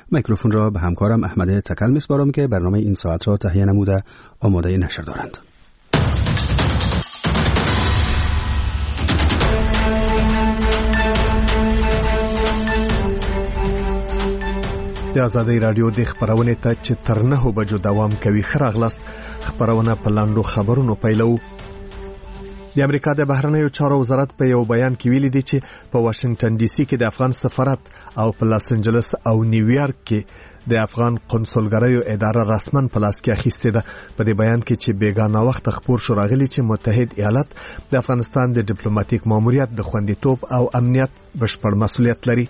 میکروفون را به همکارم احمد تکل میسپارم که برنامه این ساعت را تهیه نموده آماده نشر دارند. د آزادۍ رادیو د خبرونې ته چې تر 9 بجو دوام کوي خراغلست خبرونه په لاندو خبرونو پیلو. د امریکا د بهرنیو چارو وزارت په یو بیان کې ویلي دی چې په واشنگټن ډي سي کې د افغان سفارت او په لاس انجلس او نیویارک کې د افغان قونسلګریو اداره رسمن په لاس کې اخیستې ده. په دې بیان کې چې بیګانه وخت خبر شو راغلی چې متحد ایالات د افغانستان د ډیپلوماټیک ماموریت د خوندیتوب او امنیت بشپړ مسؤلیت لري.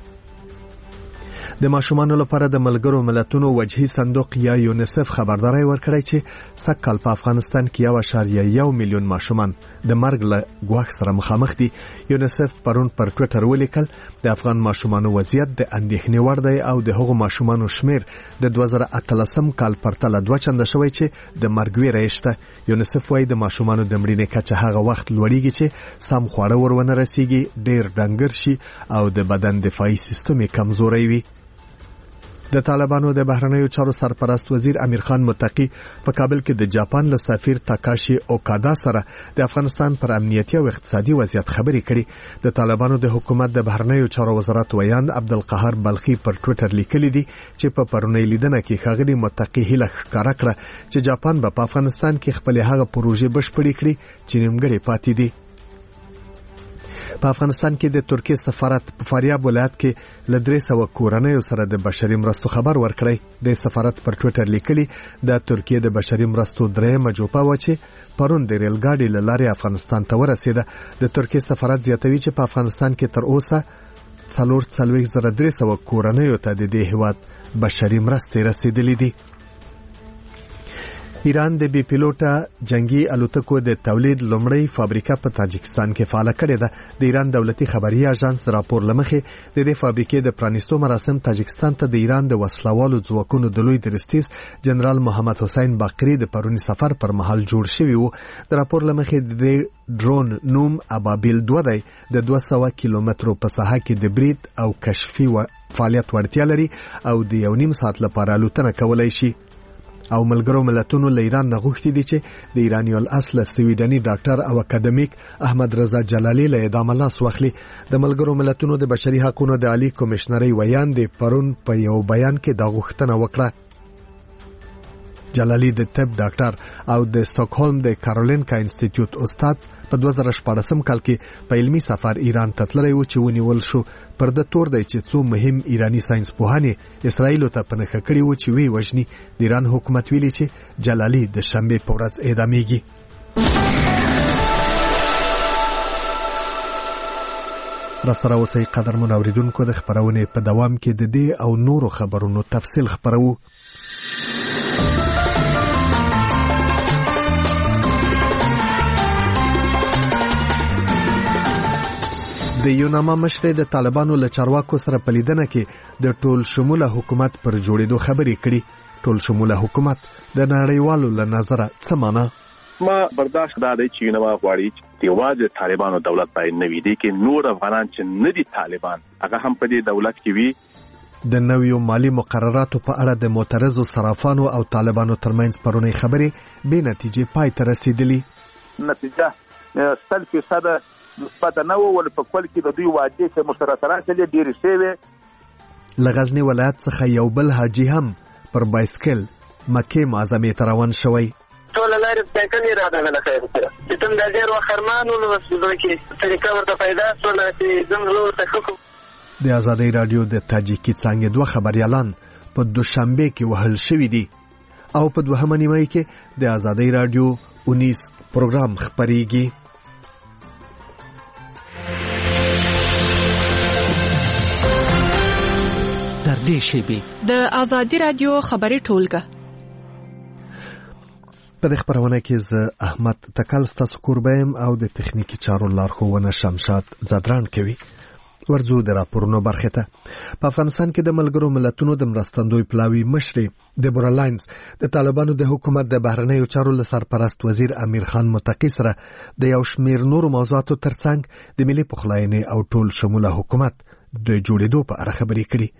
د ماشومانو لپاره د ملګرو ملتونو وجهي صندوق یا یونیسف خبرداري ورکړی چې سږ په افغانستان کې 1.1 میلیون ماشومان د مرګ له ګواښ سره مخامخ دي. یونیسف پرون پر ټوئیټر ولیکل د افغان ماشومانو وضعیت د اندېښنې وړ دی او د هغو ماشومانو شمیر د 2013 کال پرتله 2 چنده شوی چې د مرګ ویره شته. یونیسف وايي د ماشومانو د مړینې کچه هغه وخت لوړیږي چې سم خواړه ورونه رسیږي، ډېر ډنګر شي او د بدن دفاعي سیستم کمزوري وي. د طالبانو د بهرنیو چارو سرپرست وزیر امیر خان متقی په کابل کې د جاپان له سفیر تاکاشي اوکادا سره د افغانستان پر امنیتي او اقتصادي وضعیت خبرې کړې. د طالبانو د حکومت د بهرنیو چارو وزارت ویاند عبدالقهار بلخي پر ټوئیټر لیکلي دي چې په پرونی لیدنه کې ښاغلي متقی هیله ښکاره کړه چې جاپان به په افغانستان کې خپل هغه پروژې بشپړې کړي چې نیمګړې پاتې دي. په افغانستان کې د ترکیه سفارت په فاریاب ولایت کې له 300 کورنیو سره د بشري مرستو خبر ورکړی. د سفارت پر ټوئیټر لیکلي د ترکیه د بشري مرستو درېمه جوپه و چې پرون د ریل ګاډي له لارې افغانستان ته ورسېده. د ترکیه سفارت زیاتوي چې په افغانستان کې تر اوسه 44300 کورنیو ته د دې هیواد بشري مرستې رسیدلې دي. ایران د بي پیلوټه جنگي الوتکو د تولید لومړی فابریکه په تاجکستان کې فعال کړې ده. د ایران دولتي خبري اژانس د راپور لمخې د دې فابریکې د پرانیستو مراسم تاجکستان ته د ایران د وسلوالو ځواکونو د لوی درستیز جنرال محمد حسین باقری د پرونی سفر پر مهال جوړ شوی وو. د راپور لمخې د ډرون نوم ابابیل 2 دی. د 200 کیلومترو په ساحه کې د برید او کشفي فعالیت وړتیا لري او د 1.5 ساعت لپاره الوتنه کولای شي. او ملګرو ملتونو له ایران نه غوښتي دي چې د ایرانی الاصل سویډني ډاکټر او اکاډمیک احمد رضا جلالی له اعدام لاس واخلي. د ملګرو ملتونو د بشري حقوقو د عالی کمشنري ویاند پرون په یو بیان کې دا غوښتنه وکړه. جلالی د طب ډاکټر او د سټاکهولم د کارولینکا انسټیټیوټ استاد په 2014 کال کې په علمي سفر ایران ته تللی و چې ونیول شو. پر د تور دی چې څو مهم ایرانی ساينس پوهانې اسرائیل ته پنهخه کړي و چې وی وژني. د ایران حکومت ویلي چې جلالی د شنبه په ورځ اعدامېږي. را سره اوسئ قدرمن اوریدونکو، د خبرونې په دوام کې د دې او نورو خبرونو تفصیل خبرو. د یوناما مشر د طالبانو له چارواکو سره په لیدنه کې د ټول شموله حکومت پر جوړېدو خبرې کړي. ټول شموله حکومت د نړیوالو له نظره څه معنا؟ ما برداشت دادی چې یوناما غواړي چې یوازې طالبانو دولت باید نه وي، دي کې نور افغانان چې نه دي طالبان هغه هم په دې دولت کې وي. د نویو مالی مقرراتو په اړه د معترضو صرافانو او طالبانو ترمنځ پرونی خبرې بې نتیجې پای ته رسیدلې. نتیجه 100% مثبت نه و، ول په کول کې د دوی واجب چې مشترکات لري ډیر شوی. لغزنی ولایت څخه یو بل حاجی هم پر بایسکل مکه معظمه ته روان شوی. ټول لارې سایکل راغله خیر سره چې تم د ډیر وخرمانو نو وسوځي کې طریقه ورته پیدا شول چې زموږ ته حکم. د آزادۍ رادیو د تاجیکی څنګه دوه خبريالان په دوشنبه کې وهل شوی دي او په دوهمه نیمه کې د آزادۍ رادیو 19 پروګرام خبريږي. در دې شیبه د آزادۍ رادیو خبري ټولګه په دې خبرونه کې زه احمد تکل ستاسو کوربم او د تخنیکی چارو لارښوونه شمشاد زدران کوي. ورزو د راپورونو برخه ته. په افغانستان کې د ملګرو ملتونو د مرستندوی پلاوی مشري دبورا لاینز د طالبانو د حکومت د بهرنیو چارو سرپرست وزیر امیر خان متقی سره د یو شمیر نورو موضوعاتو ترڅنګ د ملي پخلاینې او ټول شموله حکومت د جوړېدو په اړه خبرې کړې.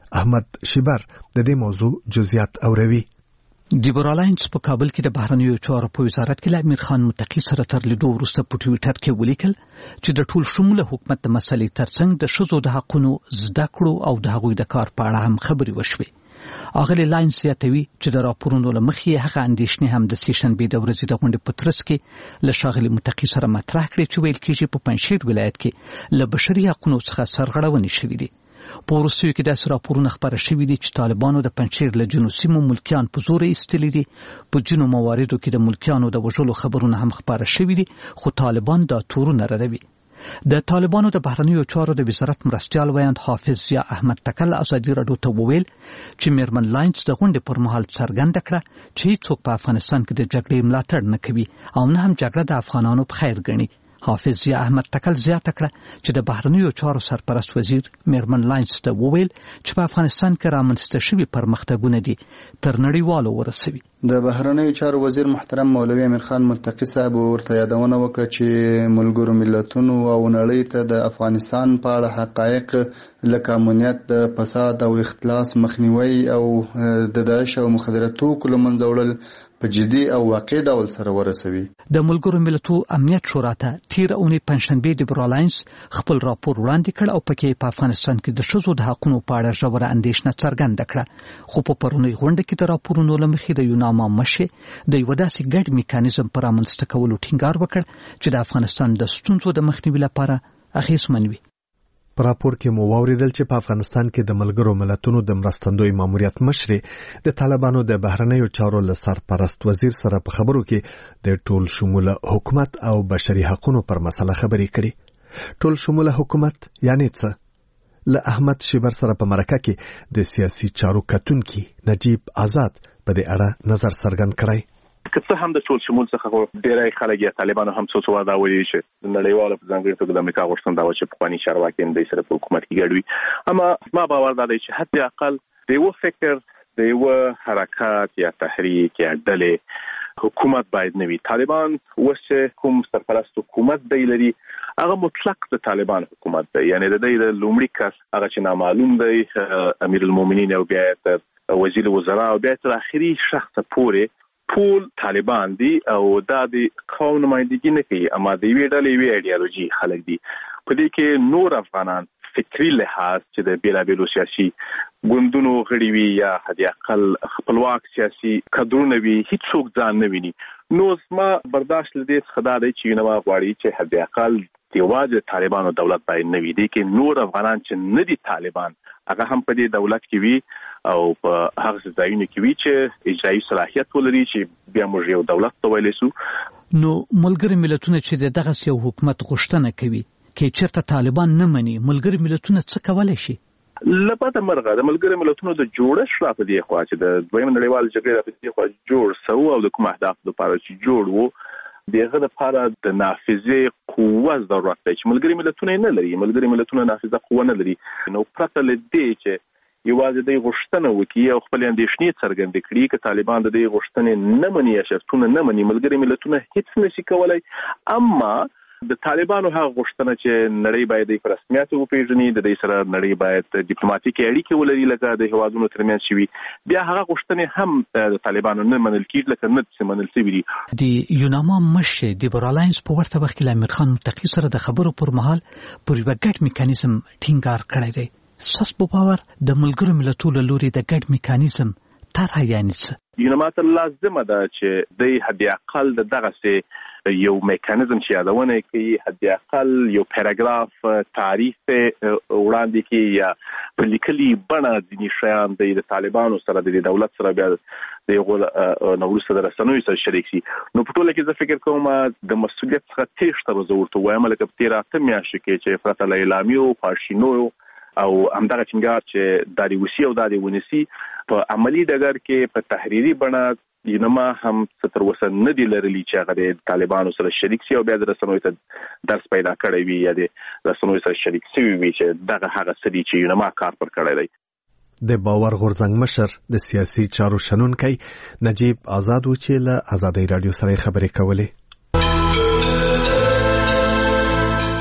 احمد شیبر د دې موضوع جزئیات اوروي. دیبرالاینس په کابل کې د بهرنیو چارو په وزارت کې امیر خان متقی سره تر لیدو وروسته په ټویټر کې ولیکل چې د ټول شموله حکومت د مسلې ترڅنګ د ښځو د حقونو زده کړو او د هغوی د کار په اړه هم خبرې وشوې. اغلی لاینس یادوي چې د راپورونو له مخې هغه اندېښنې هم د سیشنبې د ورځې د غونډې په ترڅ کې له ښاغلي متقی سره مطرح کړې چې ویل کېږي په پنجشیر ولایت کې له بشري حقونو څخه سرغړونې شوې دي. په وروستیو کې داسې راپورونه خپاره شوي دي چې طالبانو د پنجشیر له ځینو سیمو ملکیان په زور ایستلي دي. په ځینو مواردو کې د ملکیانو د وژلو خبرونه هم خپاره شوي دي، خو طالبان دا تورونه ردوي. د طالبانو د بهرنیو چارو د وزارت مرستیال ویاند حافظ ضیا احمد تکل ازادي راډیو ته وویل چې میرمن لاینس د غونډې پر مهال څرګنده کړه چې هیڅوک په افغانستان کې د جګړې ملاتړ نه کوي او نه هم جګړه د افغانانو په خیر ګڼي. حافظ ضیا احمد تکل زیاته کړه چې د بهرنیو چارو سرپرست وزیر میرمن لاینس ته وویل چې په افغانستان کې رامنځته شوي پرمختګونه دي تر نړیوالو ورسوي. د بهرنیو چارو وزیر محترم مولوي امیر خان ملتقي صاحب ورته یادونه وکړه چې ملګرو ملتونو او نړۍ ته د افغانستان په اړه حقایق لکه امنیت، د فساد او اختلاس مخنیوي او د داعش او مخدره توکو له منځه وړل په جدي او واقعي ډول سره ورسوي. د ملګرو ملتونو امنیت شورا ته تیر اونۍ پنجشنبه دیبرالاینس خپل راپور وړاندې کړ او پکې په افغانستان کې د ښځو د حقونو په اړه ژوره اندېښنه څرګنده کړه. خو په پرونۍ غونډه کې د راپورونو له مخې د یوناما مشر د یو داسې ګډ میکانیزم پر رامنځته کولو ټینګار وکړ چې د افغانستان د ستونزو د مخنیوي لپاره اغېزمن وي. په راپور کې مو واوریدل چې په افغانستان کې د ملګرو ملتونو د مرستندوی ماموریت مشر د طالبانو د بهرنیو چارو له سرپرست وزیر سره په خبرو کې د ټول شموله حکومت او بشري حقوقو پر مسله خبرې کړې. ټول شموله حکومت یعنی څه؟ له احمد شیبر سره په مرکه کې د سیاسي چارو کتونکي نجیب آزاد په دې اړه نظر څرګند کړی. که څه هم د ټول شمول څخه ډېری خلک یا طالبانو هم څه څه دا وایي چې نړیواله په ځانګړې توګه د امریکا غوښتنه دا وه چې پخواني چارواکي هم دوی سره په حکومت کې ګډ وي. اما ما باور دا دی چې حد اقل د یوه فکر، د یوه حرکات یا تحریک یا ډلې حکومت باید نه وي. طالبان اوس چې کوم سرپرست حکومت دی لري هغه مطلق د طالبان حکومت دی، یعنی د دوی د لومړي کس هغه چې نامعلوم دی امیر المؤمنین او بیا وزیر وزرا او بیا تر اخري شخص پورې ټول طالبان دي او دا د قوم نمائندګي نه کوي، اما د یوې ډلې یوې ایډیالوژي خلک دي. په دې کې نور افغانان فکری لحاظ چې د بیلابیلو سیاسي ګوندونو غړي وي یا حد اقل خپلواک سیاسي کډرونه وي، هیڅوک ځان نه ویني. نو زما برداشت لدې څخه دا دی چې نو غواړي چې حد اقل یوازې طالبانو دولت باید نه وي، دي کې نور افغانان چې نه دي طالبان هغه هم په دې دولت کې وي او په هغه ځایونو کې وي چې اجرایي صلاحیت ولري چې بیا موږ یو دولت ته ویلی سو. نو ملګري ملتونه چې دغه یو حکومت غوښتنه کوي کې چېرته طالبان نه مني، ملګري ملتونه څه کولی شي؟ لبته مرغه د ملګري ملتونو د جوړښت را په دې خوا چې د دویم نړیوال جګړې را په دې خوا جوړ سو او د کوم اهداف لپاره چې جوړ وو دغه لپاره د نافذې قوه ضرورت دی چې ملګري ملتونه نه لري. ملګري ملتونه نافذه قوه نه لري. نو پرته له دې چې یوازې د غوښتنه وکړي او خپل اندېښنې څرګندې کړي چې طالبان د دې غوښتنې نه مني یا شرطونه نه مني، ملګري ملتونه هیڅ نشي کولای. اما د طالبانو هغه غوښتنه چې نړۍ باید په رسمیت وپیژني، د دې سره نړۍ باید ډیپلوماټیکي اړیکې ولري لکه د هیوادونو ترمنځ شوي، بیا هغه غوښتنې هم د طالبانو نه منل کېږي لکه نه چې منل شوي دي. د یوناما مشر دیبرالاینس په ورته وخت کې امیر خان متقي سره د خبرو پر مهال پر یو ګډ میکانیزم ټینګار کړی دی. ساس په باور د ملګرو ملتونو لوري د ګډ میکانیزم طرح یعنی څه؟ یوناما ته لازمه ده چې د حد اقل دغه یو میکانیزم چې یادونه کوي، حد اقل یو پاراګراف تعریف وړاندې کوي یا په لیکلي بڼه ځینې شیان د طالبانو سره د دولت سره بیا د یو نوروسته د رسنیو سره شریک شي. نو په ټوله کې زه فکر کوم د مسؤلیت څخه تېښته به زه ورته وایم لکه په تېره 8 میاشتو کې چې پرته له اعلامیو خواشینیو او همدغه ټینګار چې دا د وسی او دا د ونیسي په عملی ډګر کې په تحریري بڼه یوناما هم ستر اوسه نه دی لرلی چې هغه د طالبانو سره شریک شي او بیا د رسنیو ته درس پیدا کړی وي یا د رسنیو سره شریک شوی وي چې دغه هغه څه دي چې یوناما کار پر کړی دی. د باور غورځنګ مشر د سیاسي چارو شنونکی نجیب آزاد و چې له آزادۍ رادیو سره خبرې کولې.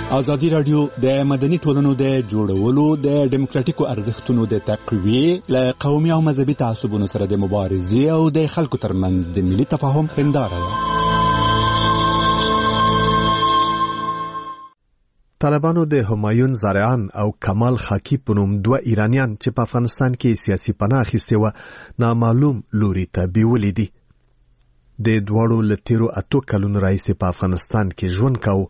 ازادي رادیو د مدني ټولنو د جوړولو د ډیموکراتیکو ارزښتونو د تقویه ل قومي او مذهبي تعصبونو سره د مبارزې او د خلکو ترمنځ د ملي تفاهم هنداره ده. طالبانو د همایون زارعان او کمال خاکی په نوم دوه ایرانیان چې په افغانستان کې سیاسي پناه اخیستې و نامعلوم لوري ته بیولې دي. د دواړو له تیرو 8 کلونو راهیسې په افغانستان کې ژوند کاوه.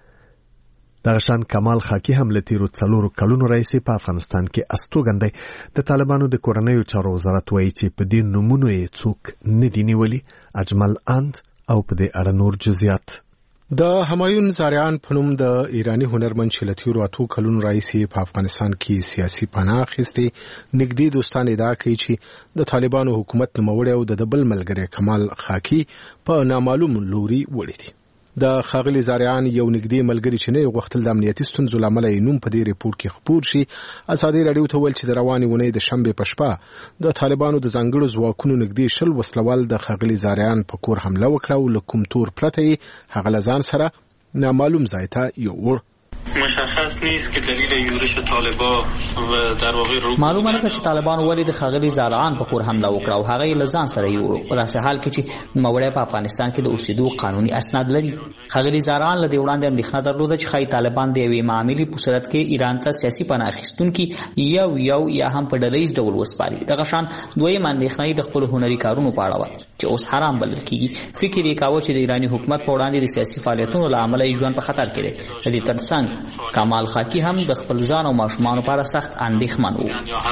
دغه شان کمال خاکی هم له تیرو 4 کلونو راهیسې په افغانستان کې استوګندی. د طالبانو د کورنیو چارو وزارت وایي چې په دې نومونو یې څوک نه دي نیولي. اجمل اند او په دې اړه نور جزئیات. د همایون زارعان په نوم د ایرانی هنرمند چې له تیرو 8 کلونو راهیسې په افغانستان کې سیاسي پناه اخیستې نږدې دوستان ادعا کوي چې د طالبانو حکومت نوموړی او د بل ملګری کمال خاکی په نامعلوم لوري وړي دي. د خاغلی زارعان یو نږدې ملګری چې نه غوښتل د امنیتي ستونزو لامل یې نوم په دې ریپورت کې خبر شي. ازادي رادیو ته ویل چې د روانې ونې د شنبه په شپه د طالبانو د ځانګړو ځواکونو نږدې 10 وسلوال د خاغلی زارعان په کور حمله وکړه او له کوم تور پرته هغه لزان سره نامعلوم ځای ته یوړ. مشخص نیست که دلیل یورش طالبان و در واقع معلومه نه چې طالبان ولې د خاغلی زارعان په کور حمله وکړه او هغه لزان سره یوړو. په داسې حال کې چې نوموړی په افغانستان کې د اوسېدو قانوني اسناد لري. خاغلی زارعان له دې وړاندې اندېښنه درلوده چې خای طالبان د یوې معاملې په صورت کې ایران ته سیاسي پناه اخیستونکي یا هم په ډلهییز ډول وسپاري. دغه شان دویمه اندېښنه د خپل هنري کارونو په اړه و چې اوس حرام بلل کیږي. فکر یې کاوه چې د ایرانی حکومت په وړاندې د سیاسي فعالیتونو له امله ژوند په خطر کې دی. د دې ترڅنګ کمال خاکی هم د خپل ځان او ماشومان لپاره سخت اندېښمن و.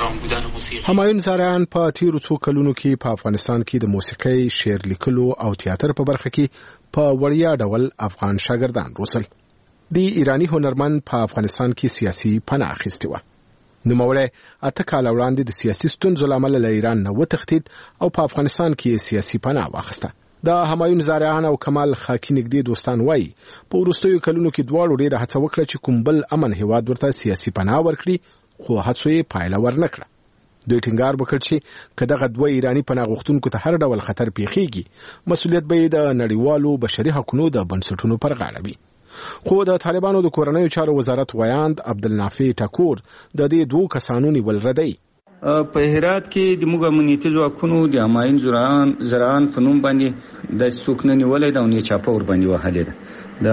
همایون زارعان په تیرو 2 کلونو کې په افغانستان کې د موسیقۍ، شعر لیکلو او تیاتر په برخه کې په وړیا ډول افغان شاګردان روزل. د ایرانی هنرمند په افغانستان کې سیاسي پناه اخیستې و. نوموړی 8 کال وړاندې د سیاسي ستونزو لامل له ایران نه وتښتید او په افغانستان کې سیاسي پناه واخیسته. د همایون زارعان او کمال خاکی نږدې دوستان وایي په وروستیو کلونو کې دواړو ډېره هڅه وکړه چې کوم بل امن هیواد ورته سیاسي پناه ورکړي، خو هڅو یې پایله ورنکړه. دوی ټینګار وکړ چې که دغه دوه ایرانی پناه غوښتونکو ته هر ډول خطر پیښیږي مسؤلیت به یې د نړیوالو بشري حقوقو د بنسټونو پر غاړه وي. خو د طالبانو د کورنیو چارو وزارت ویاند عبدالنافع ټاکور د دې دوه کسانو نیول ردی. په هرات کې د موږ امنیتي ځواکونو د همایون زارعان په نوم باندې د څوک نه نیولای دا نه چاپه ور باندې وهلې ده. د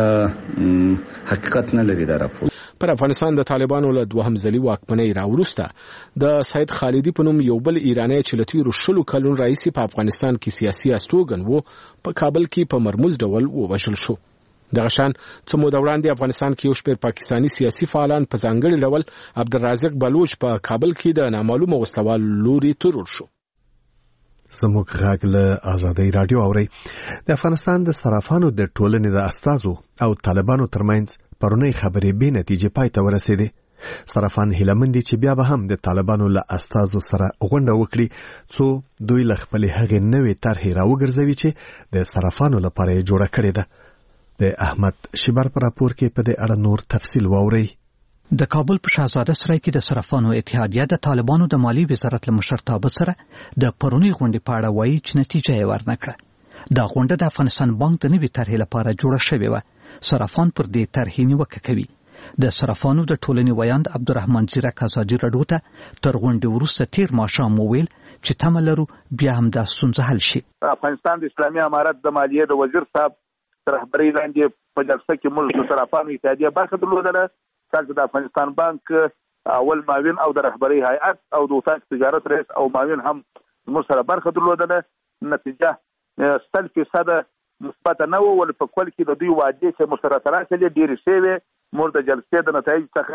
حقیقت نه لري دا راپور. پر افغانستان د طالبانو له دوهم ځلي واکمنۍ راوروسته د سید خالدي په نوم یو بل ایرانی چې له تیرو 10 کلونو راهیسې په افغانستان کې سیاسي استوګن وو په کابل کې په مرموز ډول ووژل شو. دغه شان څه موده وړاندې افغانستان کې یو شمېر پاکستاني سیاسي فعالان په ځانګړي ډول عبدالرازق بلوچ په کابل کې د نامعلومه وسلوال لوري ترور شو. زموږ غږ له ازادي رادیو اوري. د افغانستان د صرافانو د ټولنې د استازو او طالبانو ترمنځ پرونی خبرې به نتیجه پای ته ورسېدې. صرافان هیلمن دي چې بیا به هم د طالبانو له استازو سره غونډه وکړي څو دوی له خپل هغې نوې طرحې راوګرځوي چې د صرافانو لپاره یې جوړه کړې ده. د احمد شبر پر راپور کې په دې اړه نور تفصیل واوري. د کابل په شاهزاده سرای کې د صرافانو اتحادیه د طالبانو د مالی وزارت له مشرتابه سره د پرونی غونډې په اړه وایي چې نتیجه یې ورنکړه. دا غونډه د افغانستان بانک د نوې طرحې لپاره جوړه شوې و. صرافان پر دې طرحې نیوکه کوي. د صرافانو د ټولنې ویاند عبدالرحمن زیرک ازادي رادیو ته تر غونډې وروسته تیر ماښام وویل چې تمه لرو بیا هم دا ستونزه حل شي. افغانستان د اسلامي امارت د مالیې د وزیر صاحب رهبرۍ لاندې په جلسه کې موږ د صرافانو اتحادیه برخه درلودله. څنګه د افغانستان بانک اول معاون او د رهبرۍ هیئت او د وزارت تجارت رئیس او معاون هم موږ سره برخه درلودله. نتیجه 100% مثبت نه و ول په کول کې د دوی وعده چې مشترکات لري ډیر شوی موږ د جلسې د نتایج څخه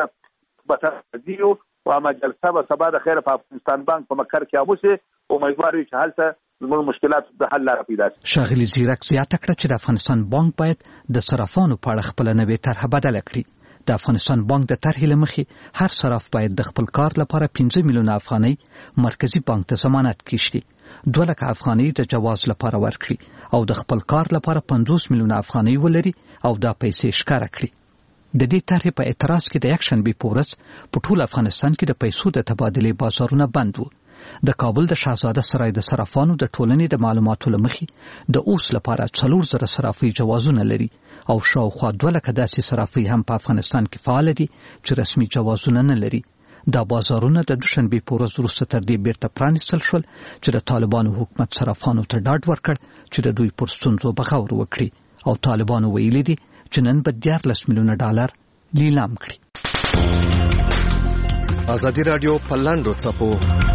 بتدیو او ما جلسه به سبا د خیر په افغانستان بانک په مکر کې اوسه امیدوار یو چې حالته زموږ مشکلات د حل لاره پیدا شي. شاغلی زیرک زیاته کړه چې د افغانستان بانک باید د صرافانو په اړه خپل نوې طرح بدل کړي. د افغانستان بانک د طرحې لمخې هر صراف باید د خپل کار لپاره 15 میلیونه افغانۍ مرکزی بانک ته ضمانت کړي، 2 لک افغانۍ د جواز لپاره ورکړي او د خپل کار لپاره 50 میلیونه افغانۍ ولري او دا پیسې ښکاره کړي. د دې طرحې په اعتراض کې د یک شنبې په ورځ په ټول افغانستان کې د پیسو د تبادلې بازارونه بند وو. د کابل د شاهزاده سرای د صرافانو د ټولنې د معلوماتو لمخې د اوس لپاره 4000 صرافي جوازونه لري او شاوخوا 200,000 داسې صرافي هم په افغانستان کې فعال دي چې رسمي جوازونه نه لري. دا بازارونه د دوشنبه په ورځ وروسته تر دې بیرته پرانیستل شول چې د طالبانو حکومت صرافانو ته ډاډ ورکړ چې د دوی پر ستونزو بغور وکړي او طالبانو ویلي دي چې نن به $14 میلیونه لیلام کړي. ازادي رادیو په لاندو څپو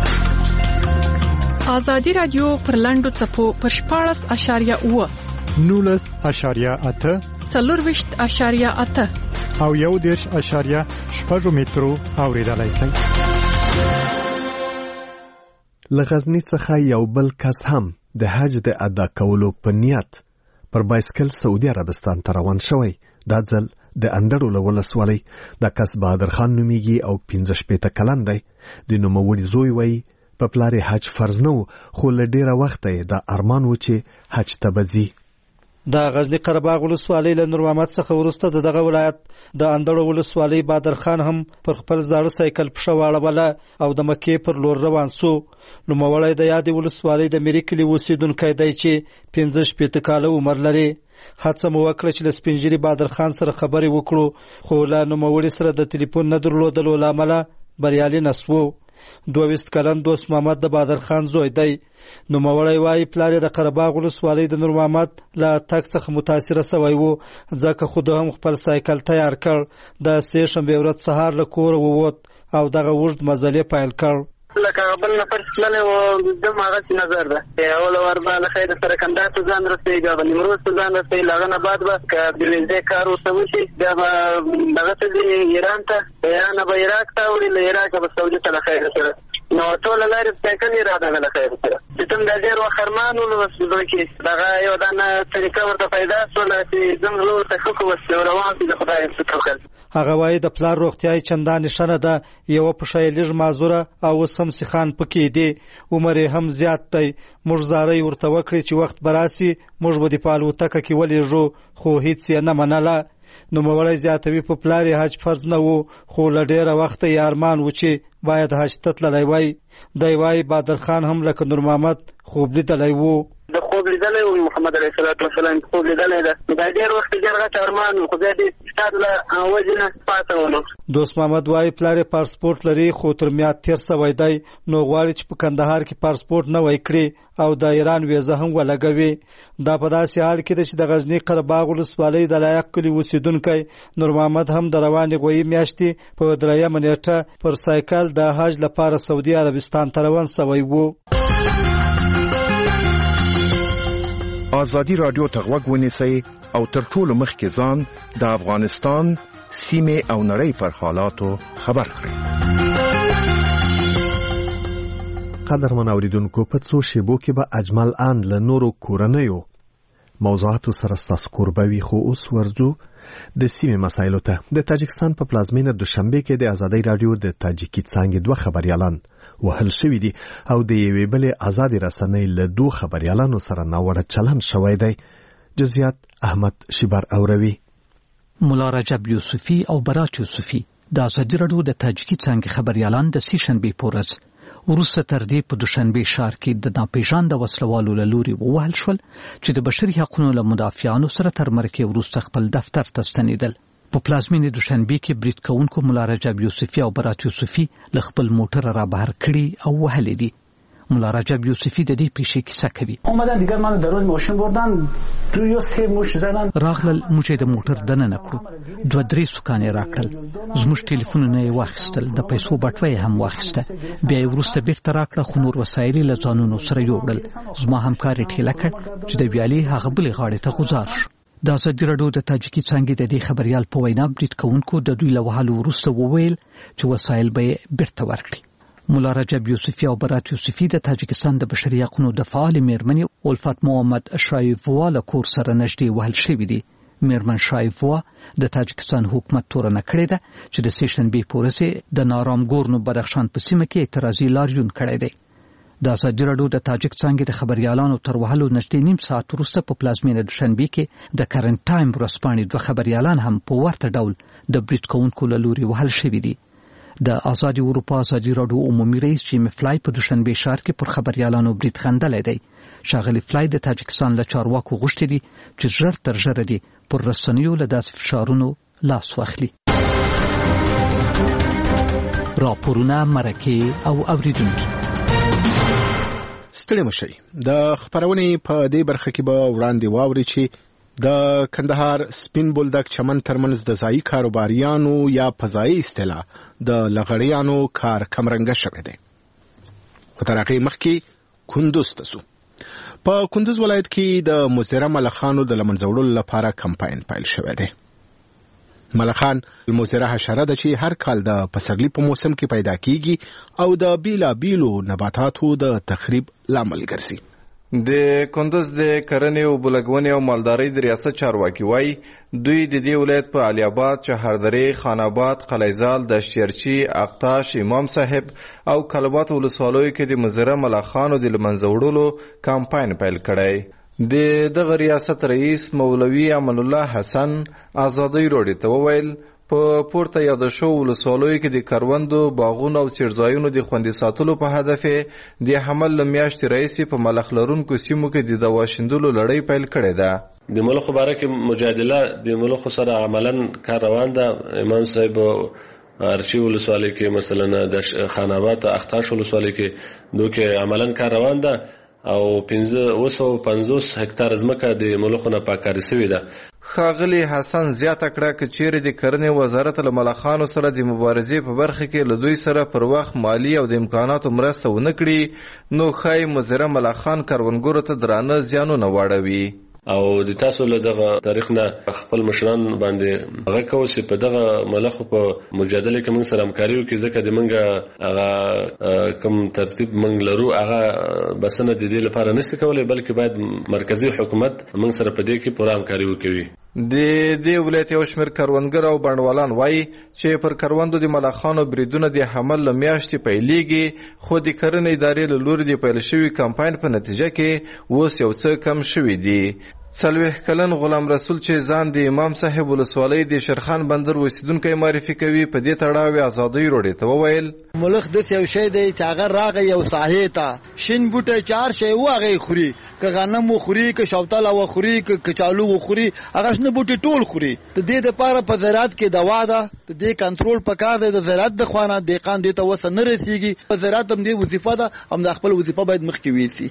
ازادي رادیو پر لاندو څپو پر 14.8 19.8 24.8 او 1.8 مترو اوریدلای شئ. له غزنی څخه یو بل کس هم د حج د ادا کولو په نیت پر بایسکل سعودي عربستان ته روان شوی. دا ځل د اندړو له ولسوالۍ د کس بهادر خان نومیږي او 15 کلن دی. د نوموړي زوی وایي په پلار حج فرض نه و خو له ډیره وخته یې د ارمان و چې حج ته به ځي. د غزنی قره باغ ولسوالۍ له نور محمد څخه وروسته دغه ولایت د اندړو ولسوالۍ بهادر خان هم پر خپل زاړه سایکل پښه واړوله او د مکې پر لور روان سو. نوموړی د یادې ولسوالۍ د میری کلي اوسیدونکی دی چې 15 کاله عمر لري. هڅه مو وکړه چې له سپینږیري بهادر خان سره خبرې وکړو خو له نوموړي سره د ټلیفون نه درلودلو له امله بریالي نه سوو. 22 کلن دوست محمد د بهادر خان زوی دی. نوموړی وایي پلار یې د قره باغ ولسوالۍ د نور محمد له تګ څخه متاثره سوی و ځکه خو ده هم خپل سایکل تیار کړ. د سې شنبې ورځ سهار له کوره ووت او دغه اوږد مزل یې پیل کړ. لکه بل نفر تللی و د هغسې نظر ده اوله ور به له خیره سره کندهار ته ځان رسوي بیا به نیمروز ته ځان رسوي له هغه نه بعد به که د ویزې کار ورته وشي بیا به دغه ته ځي ایران ته ایران نه به عراق ته وړي له عراقه به سعودي ته له خیره سره نو ټوله لارې سایکل یې راغله له خیره سره چې کوم دا ډېر وخت ارمان و بس زړه کې دغه یو دانه طریقه ورته پیدا شوله چې ځم زه ورته ښه کړو بس روان شي د خدای شکر وکړ. هغه وایي د پلار روغتیا یې چندانې ښه نه ده. یوه پښه یې لږ معذوره او اوس هم سیخان پکې دي. عمر یې هم زیات دی. موږ زارۍ ورته وکړې چې وخت به راسي موږ به دې په الوتکه کې ولېږو خو هیڅ یې نه منله. نوموړی زیاتوي په پلار یې حج فرض نه و خو له ډېره وخته یې ارمان و چې باید حج ته تللی وای. دی وایي بهادر خان هم لکه نور محمد خوب لیدلی و. د خوب لیدلی و محمد علیه الصلاة والسلام خوب لیدلی ده دا ډېر وخت ډېر غټ ارمان و خو بیا دې استاد له وجې نه پاته ولو. دوست محمد وایي پلار یې پاسپورټ لري خو تر میعاد تېر سوی دی نو غواړي چې په کندهار کې پاسپورټ نوی کړي او د ایران ویزه هم ولګوي. دا په داسې حال کې ده چې د غزني قره باغ ولسوالۍ د لایق کلي اوسیدونکی نور محمد هم د روانې غویي میاشتې په 3 نیټه پر سایکل د حج لپاره سعودي عربستان ته روان سوی و. ازادي رادیو ته غوږ ونیسئ او تر ټولو مخکې ځان د افغانستان سیمې او نړۍ پر حالاتو خبر کړئ. قدرمن اوریدونکو په څو شیبو کې به اجمل ان له نورو کورنیو موضوعاتو سره ستاسو کوربوي خو اوس ورځو د سیمې مسایلو ته. د تاجکستان په پلازمینه دوشنبه کې د ازادي رادیو د تاجیکي څانګې 2 خبريالان وهل شوی دي او د یوې بلې ازادي رسنۍ له 2 خبريالانو سره ناوړه چلند شوی دی. جزئیات احمد شیبر اوروي. مولا رجب یوسفی او براچ یوسفی د ازادي رادیو د تاجیکي څانګې خبريالان د سې شنبې په ورځ وروسته تر دې په دوشنبه ښار کې د ناپېژانده وسلوالو له لوري ووهل شول چې د بشري حقوقو له مدافعانو سره تر مرکې وروسته خپل دفتر ته ستنېدل. په پلازمینې دوشنبه کې برید کوونکو مولا رجب یوسفی او برات یوسفی له خپل موټر را بهر کړي او وهلې دي. مولا رجب یوسفی د دې پیښې کیسه کوي. اومدن دیگر منو در روز ماشین بردن تو 3 موش زدن راغلل موږ د موټر دننه کړو 2-3 سکانې راکړل زموږ ټلیفونونه یې واخیستل د پیسو بټوه هم واخیسته بیا یې وروسته بیرته راکړه خو نور وسایل له ځانونو سره یوړل. زما همکار یې ټیله کړ چې د ویالې هغه بلې غاړې ته غوځار شو. د ازادي رادیو د تاجیکي څانګې د دې خبريال په وینا برید کوونکو د دوی له وهلو وروسته وویل چې وسایل به بیرته ورکړي. مولا رجب یوسفی او برات یوسفی د تاجکستان د بشري حقوقو د فعال میرمنې الفت محمد شایفوا له کور سره نږدې وهل شوی دی. میرمن شایفوا د تاجکستان حکومت تورنه کړې ده چې د سې شنبې په ورځ د نارامګورنو بدخشان په سیمه کې اعتراضي لاریون کړی دی. د ازادي رادیو د تاجک څانګې د خبريالانو تر وهلو نږدې نیم ساعت وروسته په پلازمینه دوشنبه کې د کرنټ ټایم ورځپاڼې 2 خبريالان هم په ورته ډول د برید کوونکو له لوري وهل شوي دي. د آزادي اروپا ازادي راډیو عمومي رئیس جیم فلای په دوشنبه ښار کې پر خبريالانو برید خندلې دی. ښاغلي فلای د تاجکستان له چارواکو غوښتي دي چې ژر تر ژره دي پر رسنیو له داسې فشارونو لاس واخلي. راپورونه مرکه او اوریدونکي ستړي مشي د خبرونې په دې برخه کې به وړاندې واوري چې د کندهار سپین بولدک چمن ترمنځ د ځایي کاروباریانو یا فضایي اصطلاح د لغړیانو کار کمرنګه شوی دی. خو تر هغې مخکې کندوز ته ځو. په کندوز ولایت کې د مضره ملخانو د له منځه وړلو لپاره کمپاین پیل شوی دی. ملخان مضره حشره ده چې هر کال د پسرلي په موسم کې پیدا کیږي او د بیلابیلو نباتاتو د تخریب لامل ګرځي. د کندوز د کرنې او بلګونې او مالدارۍ د ریاست چارواکي وایي دوی د دې ولایت په علي آباد، چهاردرې، خان آباد، قلیزال، دشتیرچی، اقتاش، امام صاحب او کلبات ولسوالیو کې د مضره ملخانو د له منځه وړلو کمپاین پیل کړی. د دغه ریاست رئیس مولوي امان الله حسن ازادي راډیو ته وویل په پورته یاد شو ولسوالیو کې د کروندو، باغونو او څړځایونو د خوندي ساتلو په هدف د حمل میاشتې رئیس په ملخ لرونکو سیمو کې د دوا شیندلو لړۍ پیل کړې ده. د ملخو باره کې مجادله د ملخو سره عملاً کار روان ده. امام صاحب ارچی ولسوالۍ کې مثلا د خان آباد اختاش ولسوالۍ کې دوی عملاً کار روان ده او 550 هکتار ځمکه د ملخو نه پاکاري شوې ده. ښاغلي حسن زیاته کړه چې چیرې د کرنې وزارت له ملخانو سره د مبارزې په برخه کې له دوی سره پر وخت مالی او د امکاناتو مرسته ونه کړي نو ښایي مضره ملخان کروندګرو ته درانه زیانونه واړوي. او د تاسو له دغه تاریخ نه خپل مشران باندې هغه کوي چې په دغه ملخو په مجادله کې موږ سره همکاري وکړي ځکه د موږ هغه کوم ترتیب موږ لرو هغه بسنه د دې لپاره نشي کولای بلکې باید مرکزی حکومت موږ سره په دې کې پوره همکاري وکړي. د دې ولایت یو شمېر کروندګر او بڼوالان وایي چې پر کروندو د ملخانو بریدونه د حمل له میاشتې پیلېږي خو د کرنې ادارې له لوري د پیل شوي کمپاین په نتیجه کې اوس یو څه کم شوي دي. 40 کلن غلام رسول چې ځان د امام صاحب ولسوالۍ د شرخان بندر اوسیدونکی معرفي کوي په دې تړاو ازادي راډیو ته وویل ملخ د یو شی دی چې هغه راغی یو ساحې ته شین بوټی 4 شی هغه خوري که غنم وخوري که شوتل وخوري که کچالو وخوري هغه شنه بوټي ټول خوري. د دې لپاره په زراعت کې دوا ده د دې کنټرول پکار دی. د زراعت د خوانه دقان دې ته وسه نه رسیږي په زراعت هم دې وظیفه ده هم د خپل وظیفه باید مخکې ویسي.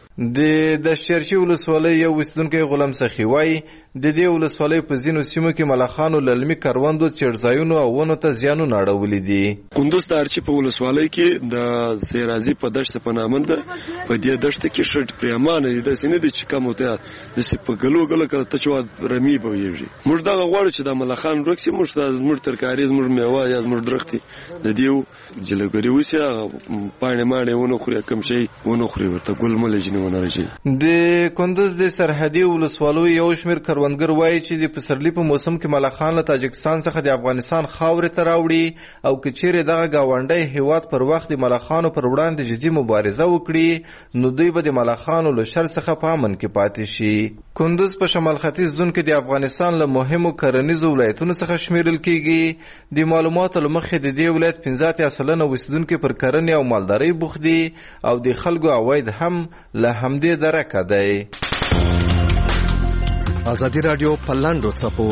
د شرشي ولسوالۍ یو اوسیدونکی غلام خوای د دې ولسوالۍ په ځینو سیمو کې ملخانو للمي کروندو چړځایونو او ونو ته زیانونه اړولي دي. کندوز د ارچی په ولسوالۍ کې د سیرازي په دشت په نامه ده په دې دشت کې شټ پریمانه د سینې د چکمو ته د په ګلو کړه ته چوا رمی به ویږي. موږ دا غواړو چې د ملخان رکسي موږ ترکاري موږ میوه یا موږ درختي د دیو جلګری وسه پاڼې ماړې ونه خوري کم شي ونه خوري ورته ګل ملجنه ونه راځي. د کندوز د سرحدي ولسوالۍ یو شمېر کروندګر وایي چې د پسرلي په موسم کې ملخان له تاجکستان څخه د افغانستان خاورې ته راوړي او که چیرې دغه گاونډی هیواد پر وخت د ملخانو پر وړاندې جدي مبارزه وکړي نو دوی به د ملخانو له شر څخه په امن کې پاتې شي. کندوز په شمال ختیځ زون کې د افغانستان له مهمو کرنیزو ولایتونو څخه شمیرل کیږي. د معلوماتو له مخې د دې ولایت 15% اوسیدونکي پر کرنې او مالدارۍ بوخت دي او د خلکو عواید هم له همدې درکه دی. ازادي رادیو پر لاندو څپو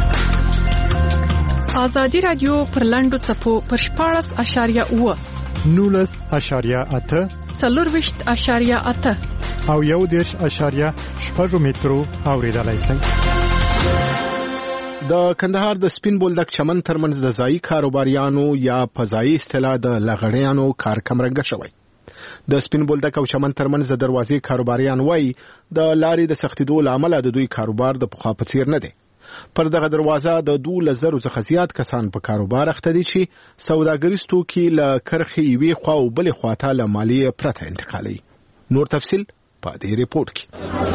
ازادي رادیو پر لاندو څپو پر 14.8 19.8 24.8 او 1.8 مترو اوریدلای شئ. د کندهار د سپین بولدک چمن ترمنځ د ځایي کاروباریانو یا فضایي اصطلاح د لغړیانو کار کمرنګه شوی. د سپین بولدک او چمن ترمنځ د دروازې کاروباریان وایي د لارې د سختیدو لامل د دوی کاروبار د پخوا په څیر نه دی. پر دغه دروازه د 2000 څخه زیات کسان په کاروبار اخته دي چې سوداګریز توکي له کرخې یوې خوا او بلې خوا ته له مالیې پرته انتقالوي. نور تفصیل په دې ریپورت کې.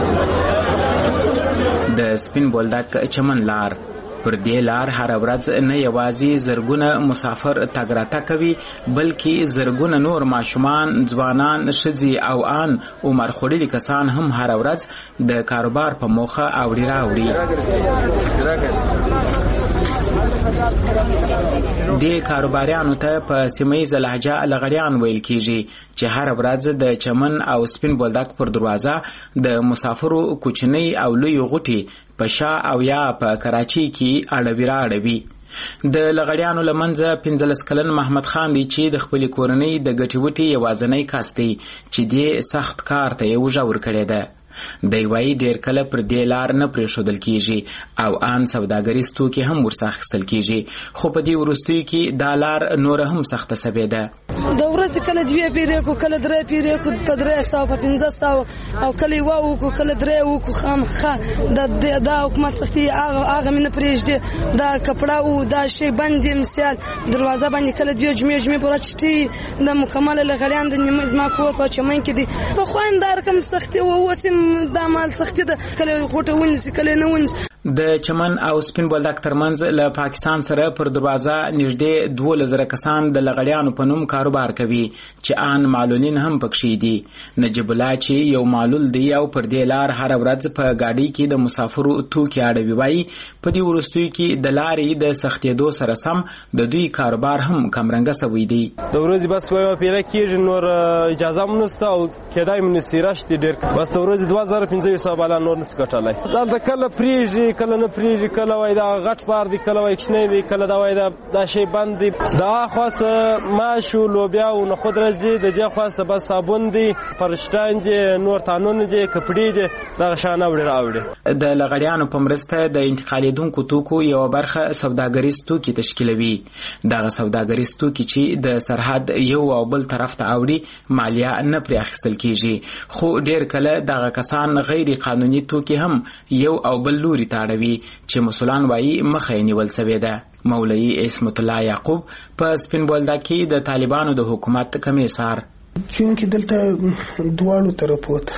د سپین بولدک چمن لار پر دې لار هر ورځ نه یوازې زرګونه مسافر تګ راتګ کوي بلکې زرګونه نور ماشومان، ځوانان، ښځې او ان عمر خوړلي کسان هم هر ورځ د کاروبار په موخه اوړي راوړي. د کاروباریانو ته په سیمه‌یزه لهجه لغړیان ویل کیږي چې هر ورځ د چمن او سپین بولدک پر دروازه د مسافرو کوچنی او لوی غوټي په شا او یا په کراچي کې اړوي د لغړیانو لمنځه 15 کلن محمد خان دی چې د خپل کورنۍ د ګټي وټي یوازنۍ کاستي چې د سخت کار ته یو ژور کړی ده دی وای ډیر کله پر دې لار نه پرېښودل کیږي او ان سوداګریز توکي هم ورساخستل کیږي خو په دې ورستیو کې دا لار نور هم سخته سوي ده د ورځ کله دوی پیری کو کله درې پیری کو په 300 په 500 او کله وو کو کله درې وو کو خامخه د حکومت سختي هغه من پرېږدي دا کپڑا او دا شی باندې مثال دروازه باندې کله دوی جمعې پرچتي د مکمل لغړیان د نیمز ما کو په چمن کې دي په خواندار کوم سختي وو سم دا مال سختي ده کله غوټه ونیسي کله نه ونیسي د چمن او سپین بولدک ترمنځ له پاکستان سره پر دروازه نږدې 2000 کسان د لغړیانو په نوم کاروبار کوي چې ان معلولین هم پکښې دي نجیب الله چې یو معلول دی او پر دې لار هر ورځ په گاډي کې د مسافرو توکي اړوي وای په دې ورستوي کې د لارې د سختېدو سره سم د دوی کاروبار هم کمرنګه سوي دي د ورځې بس وایو پیره کېږي نور اجازه مونسته او کېدای منسیرش دي ډېر بس د ورځې 2500 بالا نور نس کټلای ځل د کله پریږي کله نه پریږي کله وای دا غټ بار دی کله وای کښنی دی کله دا وای دا شی بند دی دا خاصه ماشو لوبیا او نه خود راځي د دې خاصه بس صابون دی پرشتان دی نور تانون دی کپړې دی دا شانه وړي راوړي د لغړیانو په مرسته د انتقالیدونکو توکو یو برخه سوداګریز توکي تشکیلوي دا سوداګریز توکي چې د سرحد یو او بل طرف ته اوړي مالیه نه پرې اخیستل کیږي خو ډیر کله دغه کسان غیر قانوني توکي هم یو او بل لوري ته اړوي چې مسلمان وایي مخه نیول سوی ده مولوی اسمت الله یعقوب په سپین بولدک کې د طالبانو د حکومت کمیسار چونکه دلته دواړو طرفو ته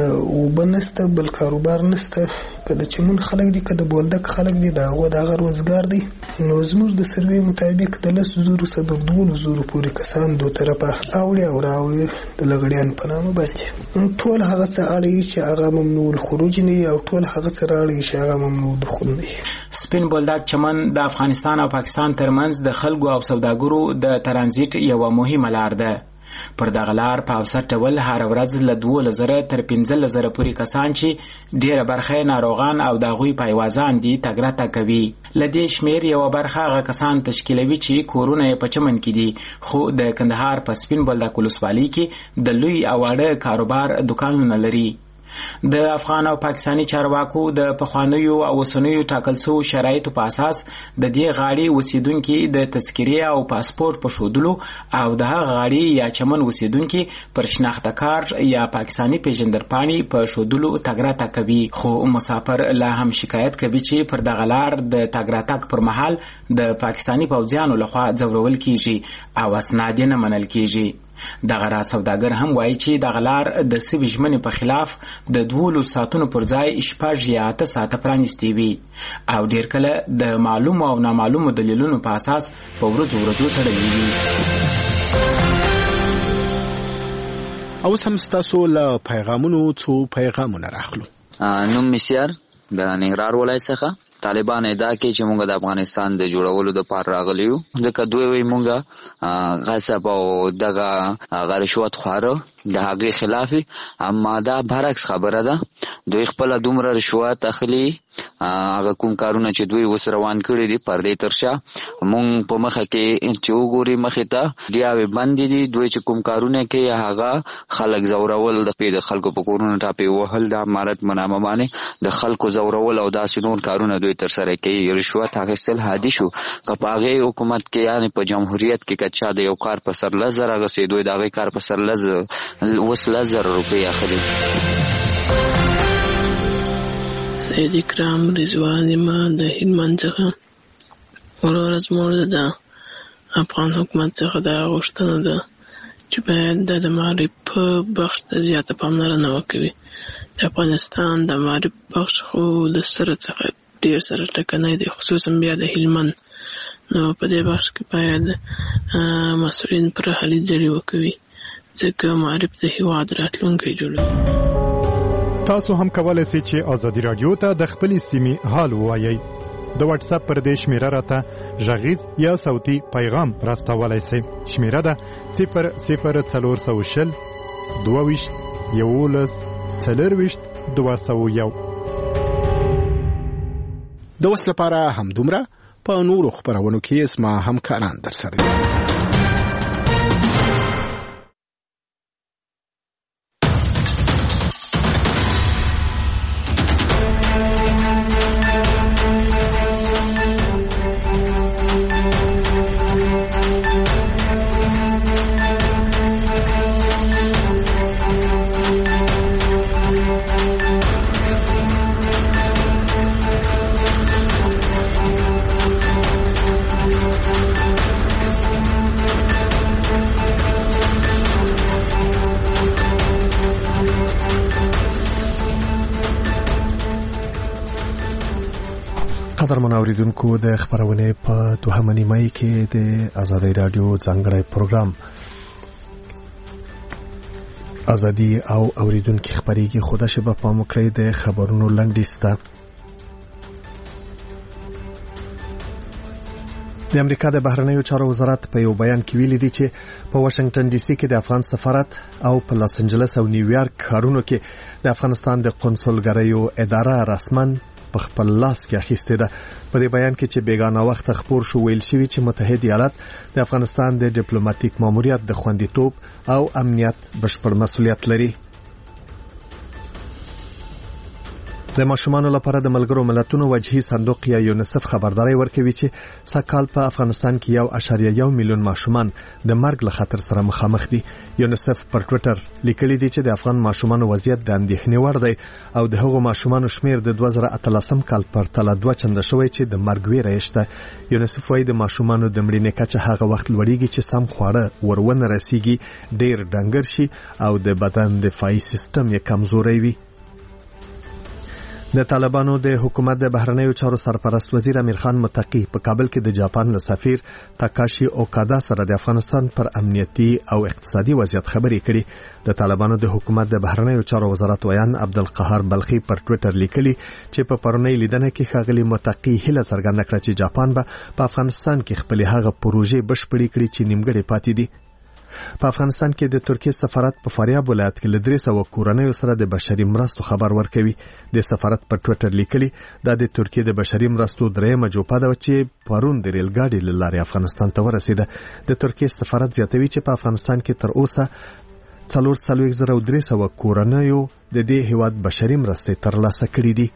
وبنسته بل کاروبار نسته کله چې مون خلک دي کله بولدک خلک دي دا روزګار دي نو زموږ د سروې مطابق د 10,000 څخه 12,000 پورې کسان دوه طرفه اوړي او راوړي د لغړیان په نامه باندې ټول هغه څه اړي چې هغه ممنوع الخروج نه او ټول هغه څه اړي چې هغه ممنوع دخول نه سپین بولدک چمن د افغانستان او پاکستان ترمنځ د خلکو او سوداګرو د ترانزیت یو مهمه لار ده پر دغه لار په اوسط ډول هر ورځ له 2000 تر 15,000 پورې کسان چې ډیره برخه ناروغان او د هغوی پایوازان دي تګ راتګ کوي له دې شمیر یو برخه هغه کسان تشکیلوي چې کورونه په چمن کې دي خو د کندهار په سپین بولدک ولسوالۍ کې د لوی او اړه کاروبار دکانونه لري د افغان او پاکستانی چارواکو د پخوانیو او وسنیو ټاکل شوو شرایطو په اساس د دې غاړي اوسیدونکو د تذکرې او پاسپورت په شودلو او د هغه غاړي یا چمن اوسیدونکو پر شناخته کارت یا پاکستانی پیژندرپاڼې په شودلو تګراته کوي خو مسافر لا هم شکایت کوي چې پر دغه لار د تګراتک پر مهال د پاکستانی پوځیانو لخوا ځورول کیږي او اسناد نه منل کیږي دغه را سوداګر هم وایي چې دغه لار د سوي ژمنې په خلاف د 12 ساعتونو پر ځای 6 یا 8 ساعته پرانیستي وي او ډیر کله د معلومو او نامعلومو دلیلونو په اساس په ورځو تړلي وي اوس هم ستاسو له پیغامونو څو پیغامونه راخلو نوم مسیار د ننګرهار ولایت څخه طالبان ادعا کوي چې موږ د افغانستان د جوړولو د پاره راغلی یو ځکه دوی وایي موږ غصب او دغه رشوت خواره د هغې خلاف اما دا برعکس خبره ده دوی خپل دومره رشوت اخلي هغه کوم کارونه چې دوی وس روان کړي دي پردې ترشا مونږ په مخه کې چې وګوري مخه ته دیاوي باندې دي دوی چې کوم کارونه کوي هغه خلک زورول د خلکو په کورونو ټاپي وهل د امارت منامه باندې د خلکو زورول او داسې نور کارونه دوی تر سره کوي رشوت اخیستل عادي شو کپاغه حکومت کې یعنی په جمهوریت کې کچا د یو کار په سر لزر هغه سي دوی دغه کار په سر لزر روپۍ اخلي سید اکرام رضوان ما د هلمند څخه ورورز مور د افغان حکومت څخه د غوښتنه ده چې باید د معرف په بخش د زیاته پاملرنه وکړي د افغانستان د معرف بخش خو د سره څخه ډیر سره ټکنی دی خصوصا بیا د هلمند نو په دې بخش کې باید مسؤلین پر هلې ځړې وکړي ځکه معرف د هیواد راتلونکی جوړوي تاسو هم کولای شئ چې ازادي رادیو ته د خپل سیمې حال ووایي د واتس اپ پر دې شمیره راته غږیز یا صوتي پیغام راستولای شئ. شمیره ده 00420 22 11 40 201. د اوس لپاره همدومره. په نورو خبرونو کې اسما همکاران در سره دي. قدرمن اوریدونکو د خبرونه په دوهمه نیمه کې د آزادۍ رادیو ځانګړی پروګرام ازادي او اوریدونکو خبريږي خوده شبه په مکرې د خبرونو لنډیسته. د امریکا د بهرنیو چارو وزارت په یو بیان کې ویلي دی چې په واشنگټن ډي سي کې د افغان سفارت او په لاس انجلس او نیویارک ښارونو کې د افغانستان د قونسلګریو اداره رسماً په خپل لاس کې اخیسته ده. په دې بیان کې چې بیگانه وخت خبر شو ویل شوی چې متحده ایالات د افغانستان د ډیپلوماټیک ماموریت د خوندیتوب او امنیت بشپړ مسؤلیت لري. د ماشومانو لپاره د ملګرو ملتونو وجهي صندوق یا یونیسف خبرداري ورکوي چې سکهال په افغانستان کې 1.1 میلیون ماشومان د مرګ له خطر سره مخامخ دي. یونیسف پر ټوئیټر لیکلي دی چې د افغان ماشومانو وضعیت د اندېښنې وړ دی او د هغو ماشومانو شمیر د 2013 کال پر تله 2 چنده شوی چې د مرګ ویره شته. یونیسف وايي د ماشومانو د مړینې کچه هغه وخت لوړیږي چې سم خواړه ورونه رسیږي، ډېر ډنګر شي او د بدن دفاعي سیستم یې کمزوري وي. د طالبانو د حکومت د بهرنیو چارو سرپرست وزیر امیر خان متقی په کابل کې د جاپان له سفیر تاکاشي اوکادا سره د افغانستان پر امنیتي او اقتصادي وضعیت خبرې کړې. د طالبانو د حکومت د بهرنیو چارو وزارت ویان عبدالقهار بلخي پر ټوئیټر لیکلي چې په پرونی لیدنه کې ښاغلي متقی هیله څرګنده کړه چې جاپان به په افغانستان کې خپل هغه پروژې بشپړې کړي چې نیمګړې پاتې دي. په افغانستان کې د ترکیه سفارت په فاریاب ولایت کې ل 300 کورنیو سره د بشري مرستو خبر ورکوي. د سفارت په ټوئیټر لیکلي دا د ترکیه د بشري مرستو درېمه جوپه ده چې پرون د ریل ګاډي له لارې افغانستان ته ورسېده. د ترکیه سفارت زیاتوي چې په افغانستان کې تر اوسه 4,300 کورنیو د دې هیواد بشري مرستې ترلاسه کړې دي.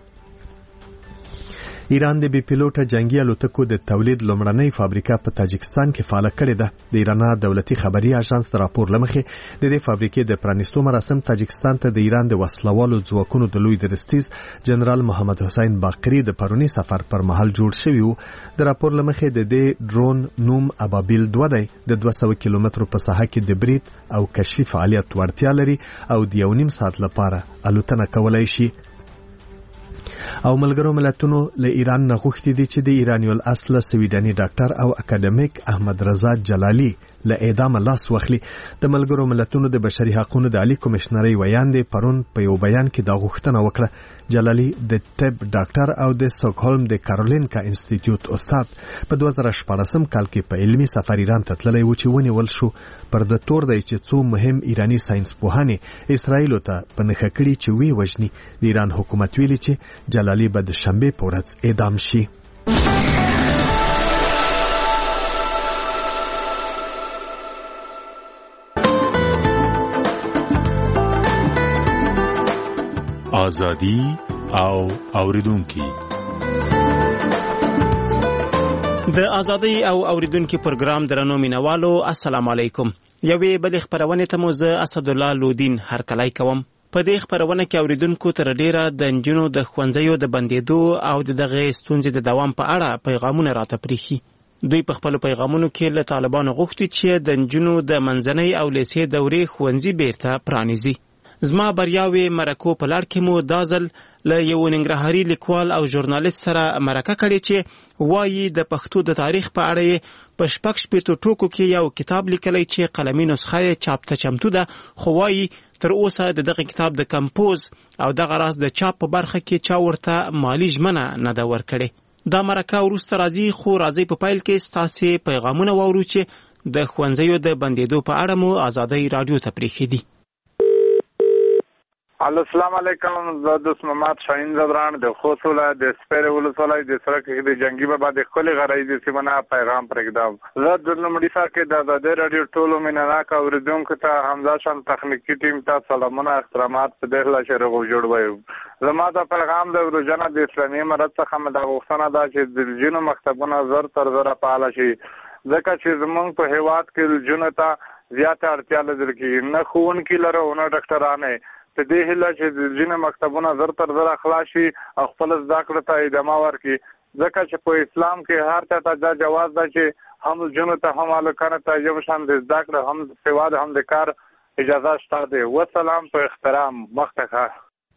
ایران د بي پیلوټه جنگي الوتکو د تولید لومړنۍ فابریکه په تاجکستان کې فعال کړې ده. د ایران دولتي خبري اژانس د راپور لمخې د دې فابریکې د پرانیستو مراسم تاجکستان ته د ایران د وسلوالو ځواکونو د لوی درستیز جنرال محمد حسین باقری د پرونی سفر پر مهال جوړ شوی و. د راپور لمخې د دې ډرون نوم ابابیل 2 دی. د 200 کیلومترو په ساحه کې د برید او کشفي فعالیت ورتیا لري او د 1.5 ساعت لپاره الوتنه کولای شي. او ملګرو ملتونو له ایران نه غوښتي دي چې د ایرانی الاصل سویډني ډاکټر او اکاډمیک احمد رضا جلالی له اعدام لاس واخلي. د ملګرو ملتونو د بشري حقوقو د عالی کمشنري ویاندې پرون په یو بیان کې دا غوښتنه وکړه. جلالی د طب ډاکټر او د سټاکهولم د کارولینکا انسټیټیوټ استاد په 2014 کال کې په علمي سفر ایران ته تللی و چې ونیول شو. پر د تور دی چې څو مهم ایرانی ساينس پوهانې اسرائیل ته په نخښه کړي چې وی وژني. د ایران حکومت ویلي چې جلالی به د شنبه په ورځ اعدام شي. آزادي او اوریدونکو د آزادۍ او اوریدونکو پروګرام درنو مینوالو السلام علیکم. یوې بل خبرونه ته موزه اسد الله لودین هرکلای کوم. په دې خبرونه کې اوریدونکو تر ډیره د انجونو د خوندزیو د بندیدو او دغه ستونزې د دوام په اړه پیغامونه راته پریخي. دوی په خپل پیغامونو کې له طالبانو غوښتي چې د انجونو د منځنۍ او لیسې دورې خوندزي بیرته پرانیزي. زما بریاوي مرکو په لړ کې مو دازل له یو ننګرهاري لیکوال او ژورنالیست سره مرکه کړې چې وایي د پښتو د تاریخ په اړه په شپږ شپېتو ټوکو کې یو کتاب لیکلی چې قلمي نسخه یې چاپ ته چمتو ده، خو وایي تر اوسه دغه کتاب د کمپوز او دغه راز د چاپ په برخه کې چا ورته مالی ژمنه نه ده ورکړې. دا مرکه وروسته راځي، خو راځي په پیل کې ستاسې پیغامونه واورو چې د ښوونځیو د بندېدو په اړه مو آزادۍ رادیو ته پرېښي دي. السلام علیکم. زه دوست محمد شاهین زدران د خوست ولایت د سپیرې ولسوالۍ د سړک د جنگي بابا د ښکلې غرایزې سیمه نه پیغام پرېږدم. زه د لومړي سر کې د آزادۍ راډیو ټولو مینهناک اورېدونکو ته همداشان تخنیکي ټیم ته سلامونه احترامات په دې هیله چې روغ جوړ وي. زما د پیغام د روزنه د اسلامي امارت څخه مې دا غوښتنه ده چې د ځینو مکتبونه زر تر زره فعاله شي، ځکه چې زموږ په هیواد کې جنو ته زیاته اړتیا لیدل کېږي، نه ښوونکي لرو نه ډاکټرانې. په دې هیله چې ځینې مکتبونه زر تر زره خلاص شي او خپل زده کړو ته ادامه ورکړي، ځکه چې په اسلام کې هر چا ته دا جواز ده چې هم جنو ته هم هلکانو ته یو شان د زده کړې هم د سواد هم د کار اجازه شته دی. وسلام په احترام. مخته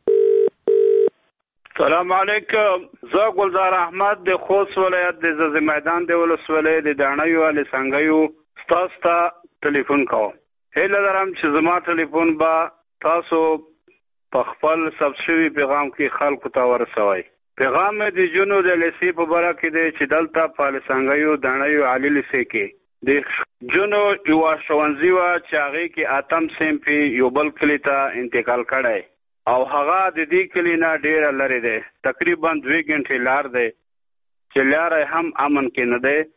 سلام علیکم. زه ګلزار احمد د خوست ولایت د زز میدان د ولسوالۍ د داڼیو علي څنګهیو ستاسو ته ټلیفون کوم. هیله لرم چې زما ټلیفون به تاسو په خپل ثبت شوي پیغام کې خلکو ته ورسوئ. پیغام مې د جنو د لیسې په باره کې دی چې دلته په علي څنګهیو داڼیو علي لیسې کې د جنو یوه ښوونځي وه چې هغې کې اتم صنف یو بل کلي ته انتقال کړی او هغه د دې کلي نه ډېره لرې دی، تقریبا 2 غنټې لار دی چې لاره هم امن کې نه دی.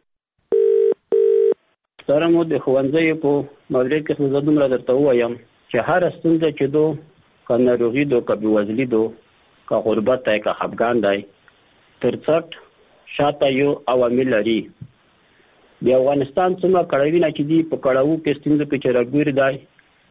سره مو د ښوونځیو په مورد کې زه دومره درته ووایم چې هر ستونزه چې دو که ناروغي دو که بېوزلي دو که غربت دی که خفګان دی تر څټ شاته یو عوامل لري. د افغانستان څومره کړاوونه چې دي په کړاوو کې ستونزو کې چې راګیر دی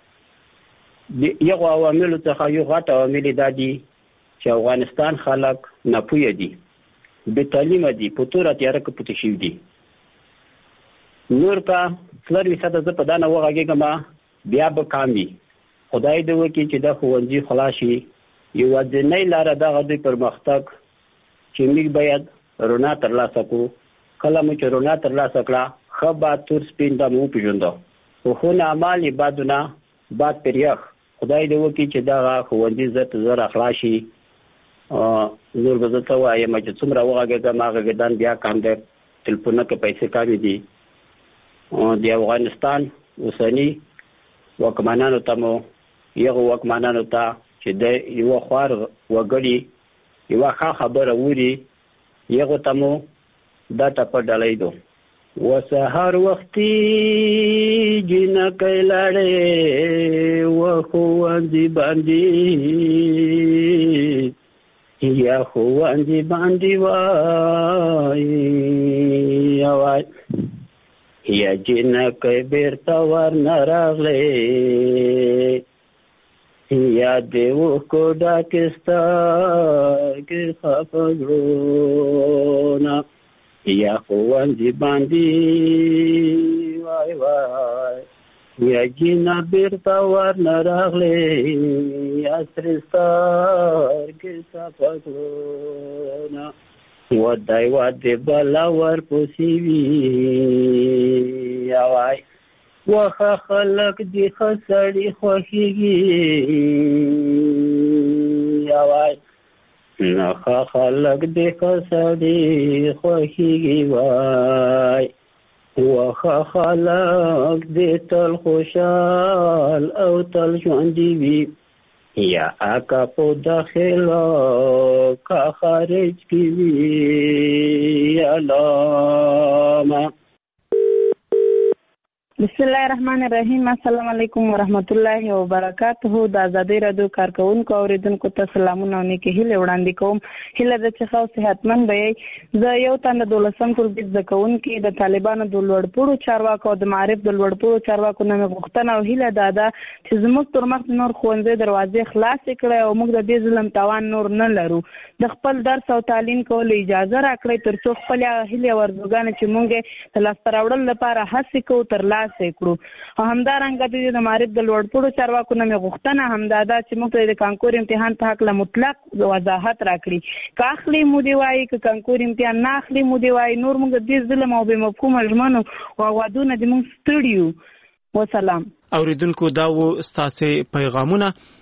د یغو عواملو څخه یو غټ عوامل دا دي چې افغانستان خلک ناپوهه دي، بې تعلیمه دي، په توره تیاره کې پټ شوي دي. نور که 40% زه په دا نه وغږېږم بیا به کام وي. خدای دې وکړي چې دا ښوونځي خلاص شي. یوازینۍ لاره دغه دوی پرمختګ چې موږ باید رڼا ترلاسه کړو. کله مو چې رڼا ترلاسه کړه ښه باد تور سپین دا مو وپېژنده، خو ښه اعمال یې باد نه باد پر یخ. خدای دې وکړي چې دغه ښوونځي زر تر زره خلاص شي. نور به زه څه وایم چې څومره وغږېږم غږېدن بیا کم دی، تلیفونه کې پیسې کمې دي. د افغانستان اوسني واکمنانو ته مو یغو واکمنانو ته چې د یوه خوار وګړي یوه ښه خبره ووري یغو ته مو دا ټپه ډالۍ دو. وسهار وختي جنکۍ لاړې وښوونځي باندې یا ښوونځي باندې وایي یا جنکۍ بیرته ورنه راغلې یا دې اوښکو ډکې سترګې خفه زړونه یا ښوونځي باندې وای وای یا جنه بیرته ورنه راغلې یا سرې سترګې صفه زړونه ودای ودې بلا ورپسې وي وای وخه خلک دې ښه سړي خوښېږي وای نخه خلک دې ښه سړي خوښېږي وای وخه خلک دې تل خوشحال او تل ژوندي وي یا آقا په داخلو کا خارج کی وی علامه. بسم الله الرحمن الرحیم. السلام علیکم ورحمت الله وبرکاته. د آزادۍ رادیو کارکونکو اوریدونکو ته سلامونه او نیکې هیلې وړاندې کوم. هیله ده چې ښه او صحتمند به یې. زه یو تن د 12م ټولګي زده کوونکي د طالبانو د لوړپوړو چارواکو او د معارف د لوړپوړو چارواکو نه مې غوښتنه او هیله دا ده چې زموږ تر مخ نور ښوونځي دروازې خلاصې کړئ او موږ د دې ظلم توان نور نه لرو. د خپل درس او تعلیم کولو اجازه راکړئ تر څو خپلې هیلې او ارزوګانې چې موږ یې د لاسته راوړلو لپاره هڅې کوو ترلاسه کړو. او همدارنګه د معارف د لوړپوړو چارواکو نه مې غوښتنه همدا ده چې موږ ته د کانکور امتحان په هکله مطلق وضاحت راکړي. که اخلي مو دې وایي که کانکور امتحان نه اخلي مو دې وایي، نور موږ د دې ظلم او بې مفهومه ژمنو او اوادونه د موږ ستړي یو. وسلام. اوریدونکو دا و ستاسې پیغامونه.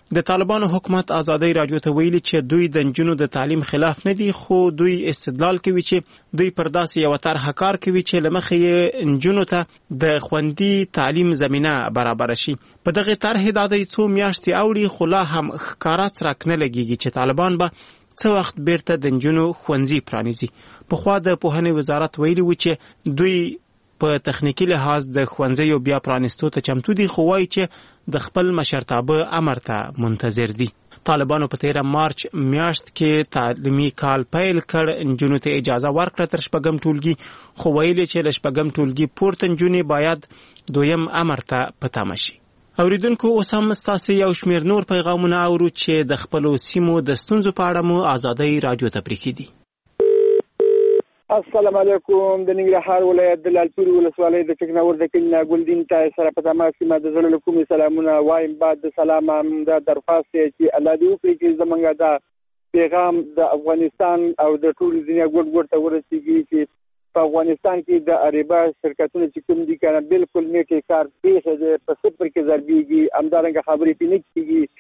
د طالبانو حکومت آزادۍ رادیو ته ویلي چې دوی د نجونو د تعلیم خلاف نه دي، خو دوی استدلال کوي چې دوی پر داسې یو طرحه کار کوي چې له مخې یې نجونو ته د خوندي تعلیم زمینه برابر شي. په دغه طرح دا د څو میاشتې اوړي، خو لا هم ښکاره څرک نه لګیږي چې طالبان به څه وخت بیرته د نجونو ښوونځي پرانیزي. پخوا د پوهنې وزارت ویلي و چې دوی په تخنیکی لحاظ د ښوونځیو بیا پرانیستو ته چمتو دي، خو وایي چې د خپل مشرتابه امر ته منتظر دي. طالبانو په 13 مارچ میاشت کې تعلیمي کال پیل کړ، نجونو ته اجازه ورکړه تر شپږم ټولګي، خو ویلي چې له شپږم ټولګي پورته نجونې باید دویم امر ته په تمه شي. اوریدونکو، اوس هم ستاسو یو شمېر نور پیغامونه اورو چې د خپلو سیمو د ستونزو په اړه مو آزادۍ رادیو ته پرېښي دي. السلام علیکم. د ننګرهار ولایت د لالپورې ولسوالۍ د ټکناور د کلي ګلدین ته سره په تماس کې ما د زړه له کومې سلامونه وایم. بعد د سلام دا درخواست دی چې الله دې وکړي چې زمونږ دا پیغام د افغانستان او د ټول دنیا ګوټ ته ورسیږي چې په افغانستان کې د اریبا شرکتونه چې کوم دي کنه بالکل نیټه کار پیښه ده، په صفر کې ضربېږي، همدارنګه خبرې پې نه کېږي.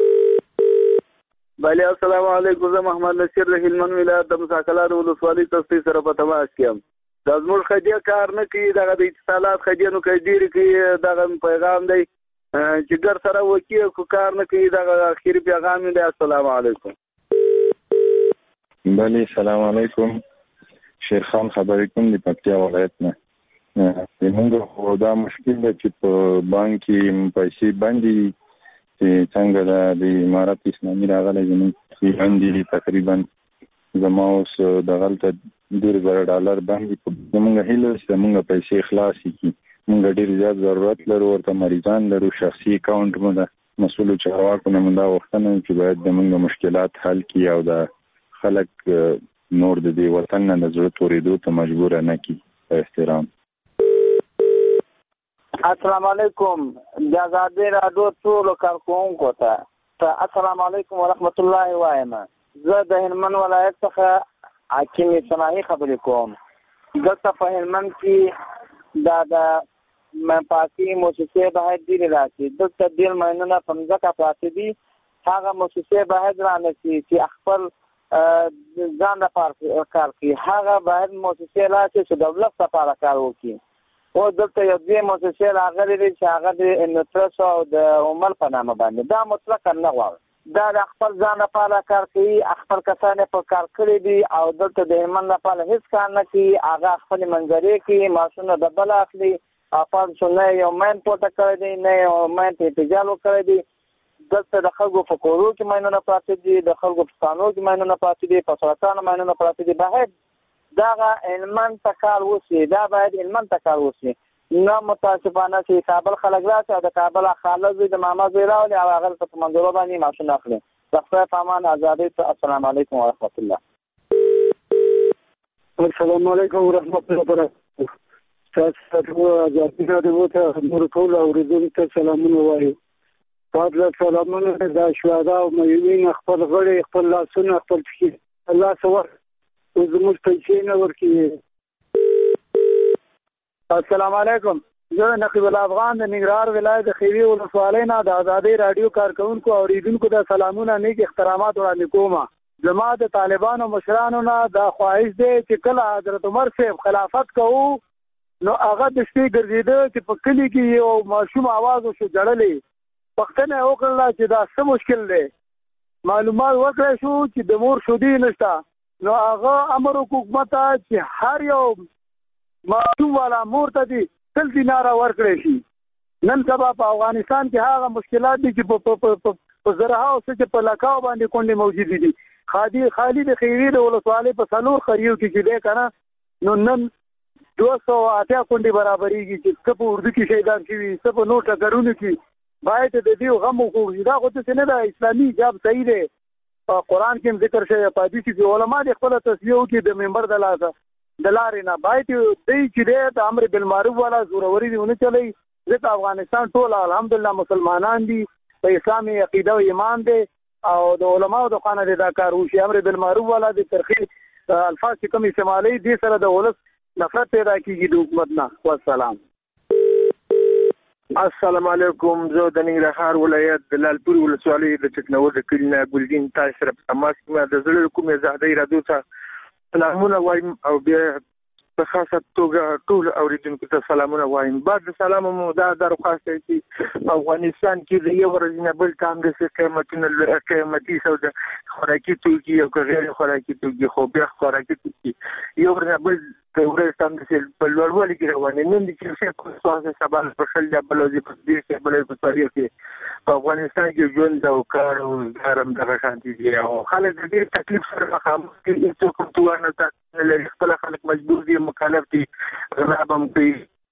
بله السلام علیکم. زه محمد نصیر د هلمند ولایت د مساکلار ولسوالۍ تصفیې سره په تماس کې یم. دا زموږ خدیه کار نه کوي، دغه د اتصالات خدیه نو کوي ډېرې کوي، دغه پیغام دی چې ګر سره وکي خو کار نه کوي، دغه اخري پیغام دی. السلام علیکم. بله سلام علیکم. شیرخان خبرې کوم د پکتیا ولایت نه. زموږ خو دا مشکل ده چې په بانک کې پیسې بندي چې څنګه د امارت اسلامي راغلی زموږ بندي تقریبا زما اوس دغلته $2,000 باندې زموږ هیله چې زموږ پیسې خلاصې کړي. موږ ډېر زیات ضرورت لرو، ورته مریضان لرو، شخصي اکاونټ مو ده. مسؤلو چارواکو نه موږ دا غوښتنه چې باید زموږ مشکلات حل کړي او د خلک نور د دې وطن نه د زړه تورېدو ته مجبوره نه کړي. په احترام. السلام علیکم. د آزادۍ رادیو ټولو کارکوونکو ته السلام علیکم ورحمت الله وایم. زه د هلمند ولایت څخه حکیم صناعي خبرې کوم. دلته په هلمند کې دا د پاکي موسسې باید ډېرې راشي. دلته ډېر ماینونه په مځکه پراته دي، هغه موسسې باید رانشي چې خپل ځان لپاره کار کوي. هغه باید موسسې راشي چې دولت لپاره کار وکړي. او دلته یو دوی موسسې راغلي دي چې هغه د انټرس او د عمل په نامه باندې دا مطلقا نه غواړي. دا د خپل ځان لپاره کار کوي، خپل کسان په کار کړي دي او دلته د هلمند لپاره هیڅ کار نه کوي. هغه خپل منظرې کوي، ماشونه د بل اخلي، افغان نه یو مین پورته کړی دی، نه یو مین ته احتجاج وکړی دی. دلته د خلکو په کورو کې ماینونه پراته دي، د خلکو په خانو کې ماینونه پراته دي، په سړکانو ماینونه پراته دي. باید دغه هلمند ته کار وشي، دا باید هلمند ته کار وشي. نه متاسفانه چې کابل خلک راشي او د کابل خاله زوی د ماما زوی راولي او هغه په منځورو باندې ماشین اخلي. د خدای په امان ازادۍ ته السلام علیکم ورحمت الله. السلام علیکم ورحمت الله وبرکاته. تاسو ازادۍ رادیو ته نور ټول اوریدونکو ته سلامونه وایو. پاتله سلامونه د شهدا او مېوین خپل غړي، خپل لاسونه، خپل پښې الله سوار زموږ پیسې نه ورکړي. السلام علیکم. زه نقیب الافغان د ننګرهار ولایت د خیری ولسوالۍ نه د آزادۍ رادیو کارکونکو او اوریدونکو ته سلامونه، نیک احترامات وړاندې کوم. زما د طالبانو مشرانو نه دا خواهش دی چې کله حضرت عمر صاحب خلافت کوو نو هغه د شپې ګرځېده چې په کلي کې یو ماشوم आवाज وشو جړلې. پښتنه وکړله چې دا څه مشکل دی. معلومات وکړی شو چې د مور شودې نشته. نو هغه امر حکومت ته چې هر یو ماشوم والا مور ته دي 100 دینار ورکړي شي. نن سبا په افغانستان کې هغه مشکلات دي چې په زرها او چې په لکاو باندې کونډې موجود دي. خالي د خیری د ولسوالۍ په څلور خریو کې دی کنه، نو نن 280 کونډې برابرېږي چې څه په اردو کې شهیدان شوي، څه په نور ټکرونو کې. باید د دې غم وکړو. دا خو څه نه ده، اسلامي حجاب صحیح دی، قرآن کې ذکر شوی، په حدیث کې علما د خپل تصفیه وکړي د منبر د لاسه د لارې نه. باید دی چې دی د امر بالمعروف والا زوروري دی ونه چلی. ځکه افغانستان ټول الحمدلله مسلمانان دي، په اسلامي عقیده او ایمان دی او د علماو د خانه دی دا کار وشي. امر بالمعروف والا د ترخی الفاظ چې کوم استعمالي دي سره د ولس نفرت پیدا کیږي د حکومت نه. والسلام. السلام علیکم. زه د ننګرهار ولایت د لالپور ولسوالۍ د چکنور د کلي نه ګلدین تاسو سره په تماس کې د زړه کومې زهدای رادیو ته سلامونه وایم او بیا په خاصه توګه ټول اوریدونکو ته سلامونه وایم. بعد سلام مو دا درخواست دی چې افغانستان کې د یو ورځې نه بل کانګرس قیمتي سودا خوراکي توکي او غیر خوراکي توکي خو بیا خوراکي توکي یو ورځ بل ورستان د په لوړوالي کې روانه نن د چې په څه سبب په خل د بلوزي په دې کې بلې په تاریخ کې په افغانستان کې ژوند او کار او ګرم د شانتي دي او خلک د دې تکلیف سره مخامخ دي چې کوم توانه تاسو له خپل خلک مجبور دي مخالف دي غلابم کوي.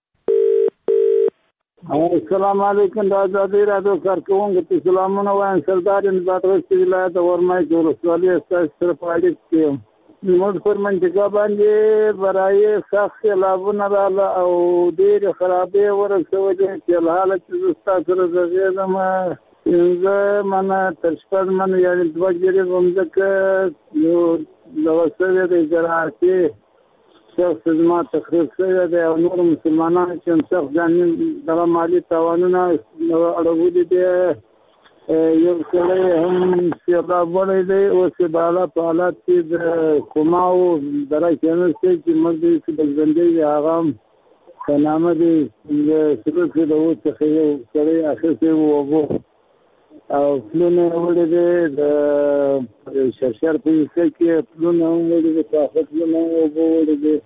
السلام علیکم. د آزادۍ رادیو کارکونکو ته سلامونه وایم. سردار بادغیس ولایت ورمای ولسوالۍ استاد سره په اړیکه کې موږ پر منځګا باندې برای سخت سیلابونه رااله او ډېر خرابې ورسولې چې حالت زستا سره زغیدم انځه منه تر شپږ منه یعنی دوه ګیرې ومځکه یو د وسوې د اجراتي شخص زما تخریب شوی دی او نور مسلمانان چې سخت ځانین دغه مالي تاوانونه اړولي دي. یو سړی هم سیلاب وړی دی اوس یې بالا په حالات کې د کوماو دره کې نسته چې موږ دې چې بلبندۍ وي هغه هم په نامه دی د سرود کې د اوس څخه یو سړی اخیستی و اوبو او پلونه یې وړی دی د شرشر په حصه کې پلونه هم وړي دي پاخه پلونه هم اوبو وړي دي.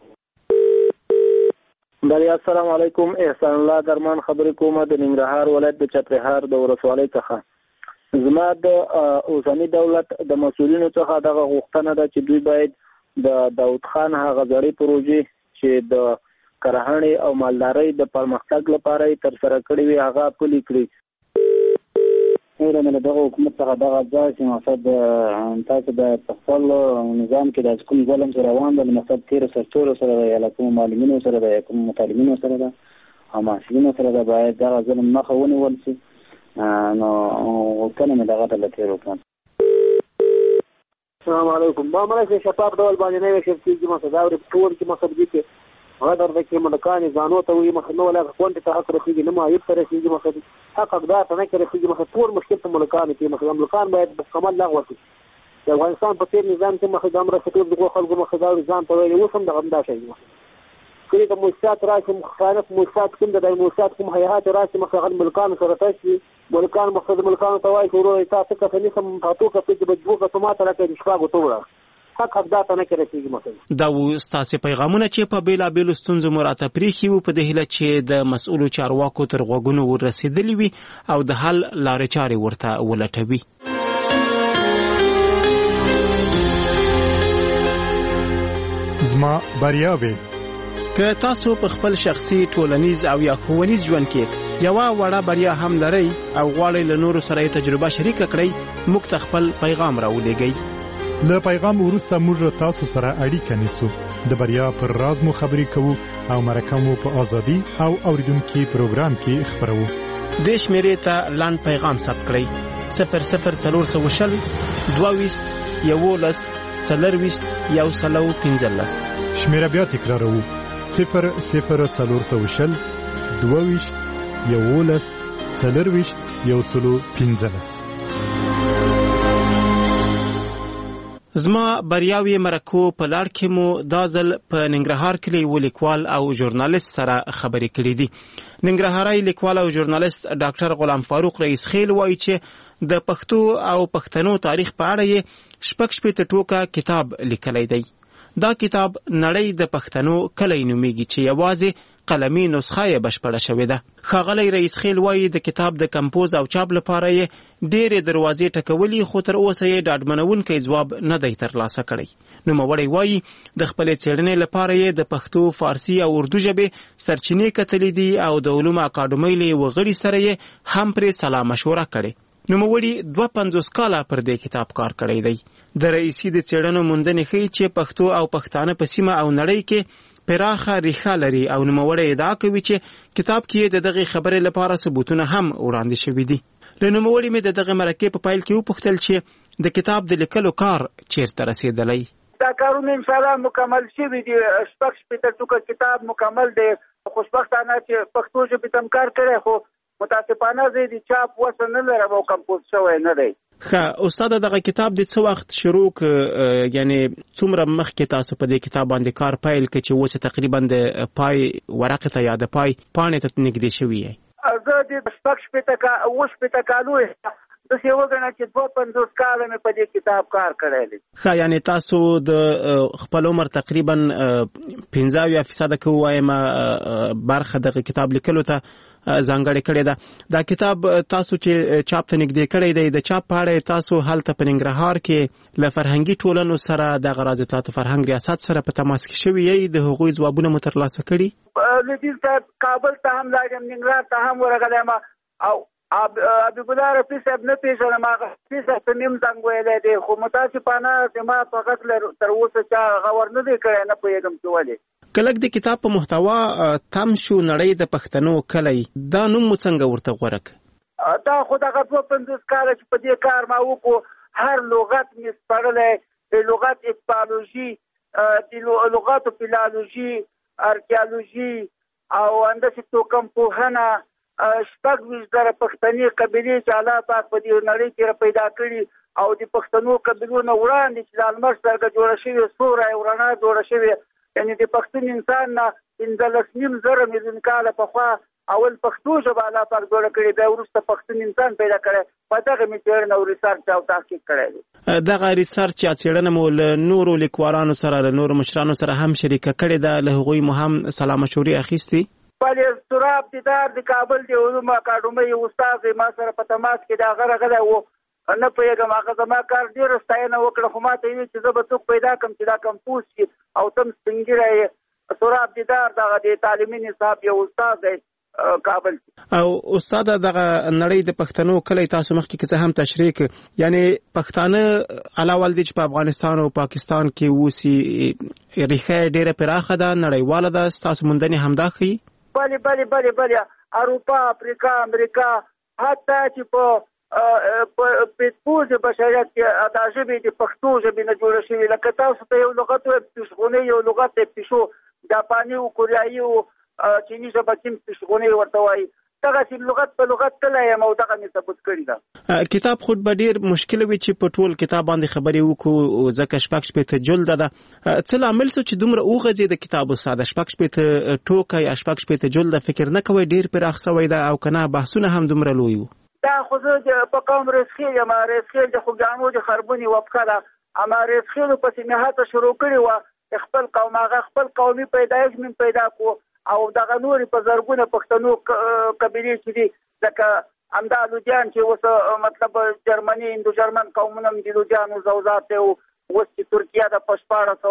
بله السلام علیکم. احسان الله درمان خبرې کومه د ننګرهار ولایت د چپرهار د ولسوالۍ څخه. زما د اوسنی دولت د مسؤلینو څخه دغه غوښتنه ده چې دوی باید د داود خان هغه زړې پروژې چې د کرهڼې او مالدارۍ د پرمختګ لپاره یې ترسره کړې وي هغه پلي کړي. له دغه حکومت څخه دغه ځای چې مقصد تاسو د خپل نظام کې د کوم ظلم سره روان دی مقصد تیر سرچورو سره دی یا کوم معلمینو سره دی یا کوم متعلمینو سره دی او محصلینو سره دی باید دغه ظلم مخه ونیول شي. نو وکنه مې دغه ته تیر وکړم. السلام علیکم. ما مله شفاف ډول باندې نه وشي چې ما صداوري ټول کې مقصد دي چې غدر د کې ملکان ځانو ته وي مخ نو ولا کوونټ ته حق رسیدي نه ما یې پر رسیدي مقصد حق اقدار ته نه کې رسیدي مخ ټول مشکل ته ملکان کې مخ ملکان باید کمال لغوه شي. د افغانستان په تیر نظام کې مخ د امر فتور د خلکو مخ دا ځان ته وي وسم د غمدا شي کله د موسسات راشي مخالف موسسات کوم د موسسات کوم هيئات راشي مخغل ملکان سره تاسو ملکان مقصد ملکان توای شروع تاسو ته نسم فاتو کپې د بجوګه سماته راکې شپږ توړه حق حق دا ته نه کېږي مخه دا ستاسو پیغامونه چې په بیلا بیل ستونزو مراته پریخي وو په دهله چې د مسؤلو چارواکو تر غوګونو ورسېدلی وي او د حل لارې چارې ورته ولټوي. زما بریاوي که تاسو په خپل شخصي ټولنیز او یا ښوونیز ژوند کې یو وړه بریا هم لرئ او غواړئ له نورو سره تجربه شریک کړئ موږ ته خپل پیغام راولېږئ. له پیغام وروسته موږ تاسو سره اړیکه نیسو د بریا پر راز مو خبرې کوو او مرکه مو په ازادي او اوریدونکو پروګرام کې خبرو. د شمیرې ته لاند پیغام ثبت کړئ 00420 22 11 40 115. شمیره بیا تکراروو 00420 22 11 40 115. زما بریاوي مرکو په لار کې مو دازل په ننګرهار کې ولیکوال او ژورنالیست سره خبرې کړې دي. ننګرهاري لیکوال او ژورنالیست ډاکټر غلام فاروق رئیس خیل وایي چې د پښتو او پښتنو تاریخ په اړه یې شپږ ټوکه کتاب لیکلی دی. دا کتاب نړۍ د پښتنو کلی نومیږي چې یوازې قلمي نسخه یې بشپړه شوې ده. ښاغلی رئیس خیل وایي د کتاب د کمپوز او چاپ لپاره یې ډېرې دروازې ټکولي خو تر اوسه یې ډاډمنونکی ځواب نه دی ترلاسه کړی. نوموړی وایي د خپلې څېړنې لپاره یې د پښتو، فارسي او اردو ژبې سرچینې کتلې دي او د علومو اکاډمۍ له یوه غړي سره یې هم پرې سلا مشوره کړې. نوموړي 52 کاله پر دې کتاب کار کړی دی. د رئیسي د څېړنو موندنې ښیي چې پښتو او پښتانه په سیمه او نړۍ کې پراخه ریښه لري او نوموړی ادعا کوي چې کتاب کې د دغه خبرې لپاره ثبوتونه هم وړاندې شوي دي. له نوموړي مې د دغه مرکې په پیل کې وپوښتل چې د کتاب د لیکلو کار چیرته رسېدلی. دا کارونه ان شاء الله مکمل شوي دي. شپږ شپېته ټوکه کتاب مکمل دی. خوشبختانه چې پښتو ژبې ته کار کړی خو متاسفانه زه د چاپ وس نه لرم او کمپوز شوی نه دی. ښه استاد دغه کتاب د څه وخت شروع یعنی څومره مخکې تاسو په دې کتاب باندې کار پیل کړ چې اوس تقریبا د پای ورقې ته یا د پای پاڼې ته نږدې شوي یې؟ زه د شپږ کالو داسې وګڼه چې 52 کاله مې په دې کتاب کار کړی دی. ښه یعنی تاسو د خپل عمر تقریبا 15% که ووایم برخه دغه کتاب لیکلو ته ځانګړې کړې ده. دا کتاب تاسو چې چاپ ته نږدې کړی دی د چاپ په اړه تاسو هلته په ننګرهار کې له فرهنګي ټولنو سره د غراض اطلاعات فرهنګ ریاست سره په تماس کې شوي یې د هغوی ځوابونه مو ترلاسه کړي؟ لدین صاحب کابل ته هم لاړم، ننګرهار ته هم ورغلم او حبیب الله رفیع صاحب نه پیژنم، هغه رفیع صاحب ته نیم زنګ ویلی دی خو متاسفانه زما فقط تر اوسه چا هغه ورنه دی کړی، نه پوهېږم چې ولې. کلک د کتاب په محتوا تم شو نړۍ د پښتنو کلی، دا نوم مو څنګه ورته غوره کړ؟ دا خو دغه 52 کاله چې په دې کار ما وکړو هر لغت مې سپړلی، د لغت اپالوژي، د لغاتو فیلالوژي، ارکیالوژي او همداسې توکم پوهنه، 26,000 پښتني قبیلې چې الله پاک په دې نړۍ کې پیدا کړي او د پښتنو قبیلو نه وړاندې چې د لمر سترګه جوړه شوې، سوری او رڼا جوړه شوې، یعنی د پښتون انسان نه 15,000 میلیون کاله پخوا اول پښتو ژبه الله پاک جوړه کړې، بیا وروسته پښتون انسان پیدا کړی. په دغه مې څېړنه او ریسرچ او تحقیق کړی دی. دغه ریسرچ یا څېړنه مو له نورو لیکوالانو سره له نورو مشرانو سره هم شریکه کړې ده، له هغوی مو هم سلا مشورې اخیستې؟ بلې سراب دیدار د کابل د علومو اکاډمۍ استاد ما سره په تماس کې د هغه راغلی و، نه پوهېږم هغه زما کار ډېره ستاینه وکړه خو ما ته ویل چې زه به څوک پیدا کړم چې دا کمپوز شي او تم سپین ږیری یې. سراب دیدار دغه د تعلیمي نصاب یو استاد دی کابل. او استاد دغه نړۍ د پښتنو کلی تاسو مخکې که څه هم تشریح کړ، یعنی پښتانه علاوه دې چې په افغانستان او پاکستان کې اوسي ریښه ډېره پراخه ده، نړیواله ده، ستاسو موندنې همدا ښیي؟ بله اروپا، افریقا، امریکا، حتی چې په پېټپوز بشریت کې دا ژبې د پښتو ژبې نه جوړه شوې، لکه تاسو ته یو لغت وایي پیشغونۍ، یو لغت دی پیشو، جاپاني او کوریایي او چیني ژبه کې پیشغونۍ ورته وایي. دغسې لغت په لغت تللی یم او دغه مې ثبوت کړي ده. کتاب خود به ډېر مشکل وي چې په ټول کتاب باندې خبرې وکړو ځکه 6 جلده ده. څه لامل څه چې دومره وغځېد کتاب استاد؟ 6 ټوکه یا 6 جلده فکر نه کوئ ډېر پراخ شوی ده او که نه بحثونه هم دومره لوی وو؟ دا خو زه په قوم ریسخیل یم، ریسخیل د خوږیانو د خربونې وفقه ده. اما ریسخیلو پسې مې هڅه شروع کړې وه خپل قوم، هغه خپل قومي پیدایش مې پیدا کړو او دغه نورې په زرګونه پښتنو قبیلې چې دي لکه همدا لودیان چې اوس مطلب جرمني هندو جرمن قومونه هم دي، لودیانو زوزات دی، اوس چې ترکیه ده په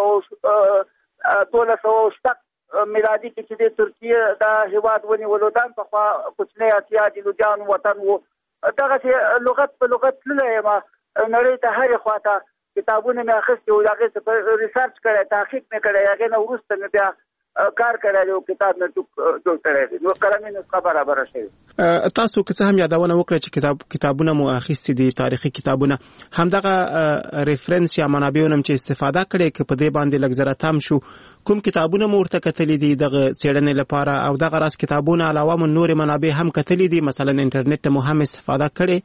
1206 میلادي کې چې د ترکیه دا هېواد ونیولو، دا پخوا کوچنی اسیا د لودیانو وطن و. دغسې لغت په لغت تللی یم نړۍ ته هرې خواته. کتابونه مې اخیستي وو، هغې څه ریسرچ کړی، تحقیق مې کړی، هغې نه وروسته مې بیا کار کړی دی او کتاب مې جوړ کړی دی، نو قلمي نسخه برابره شوې. تاسو که څه هم یادونه وکړه چې کتابونه مو اخیستي دي، تاریخي کتابونه، همدغه ریفرنس یا منابعونه هم چې استفاده کړې که په دې باندې لږ زره تم شو، کوم کتابونه مو ورته کتلي دي دغه څېړنې لپاره او دغه راز کتابونه علاوه مو نورې منابع هم کتلي دي، مثلا انټرنیټ مو هم استفاده کړې؟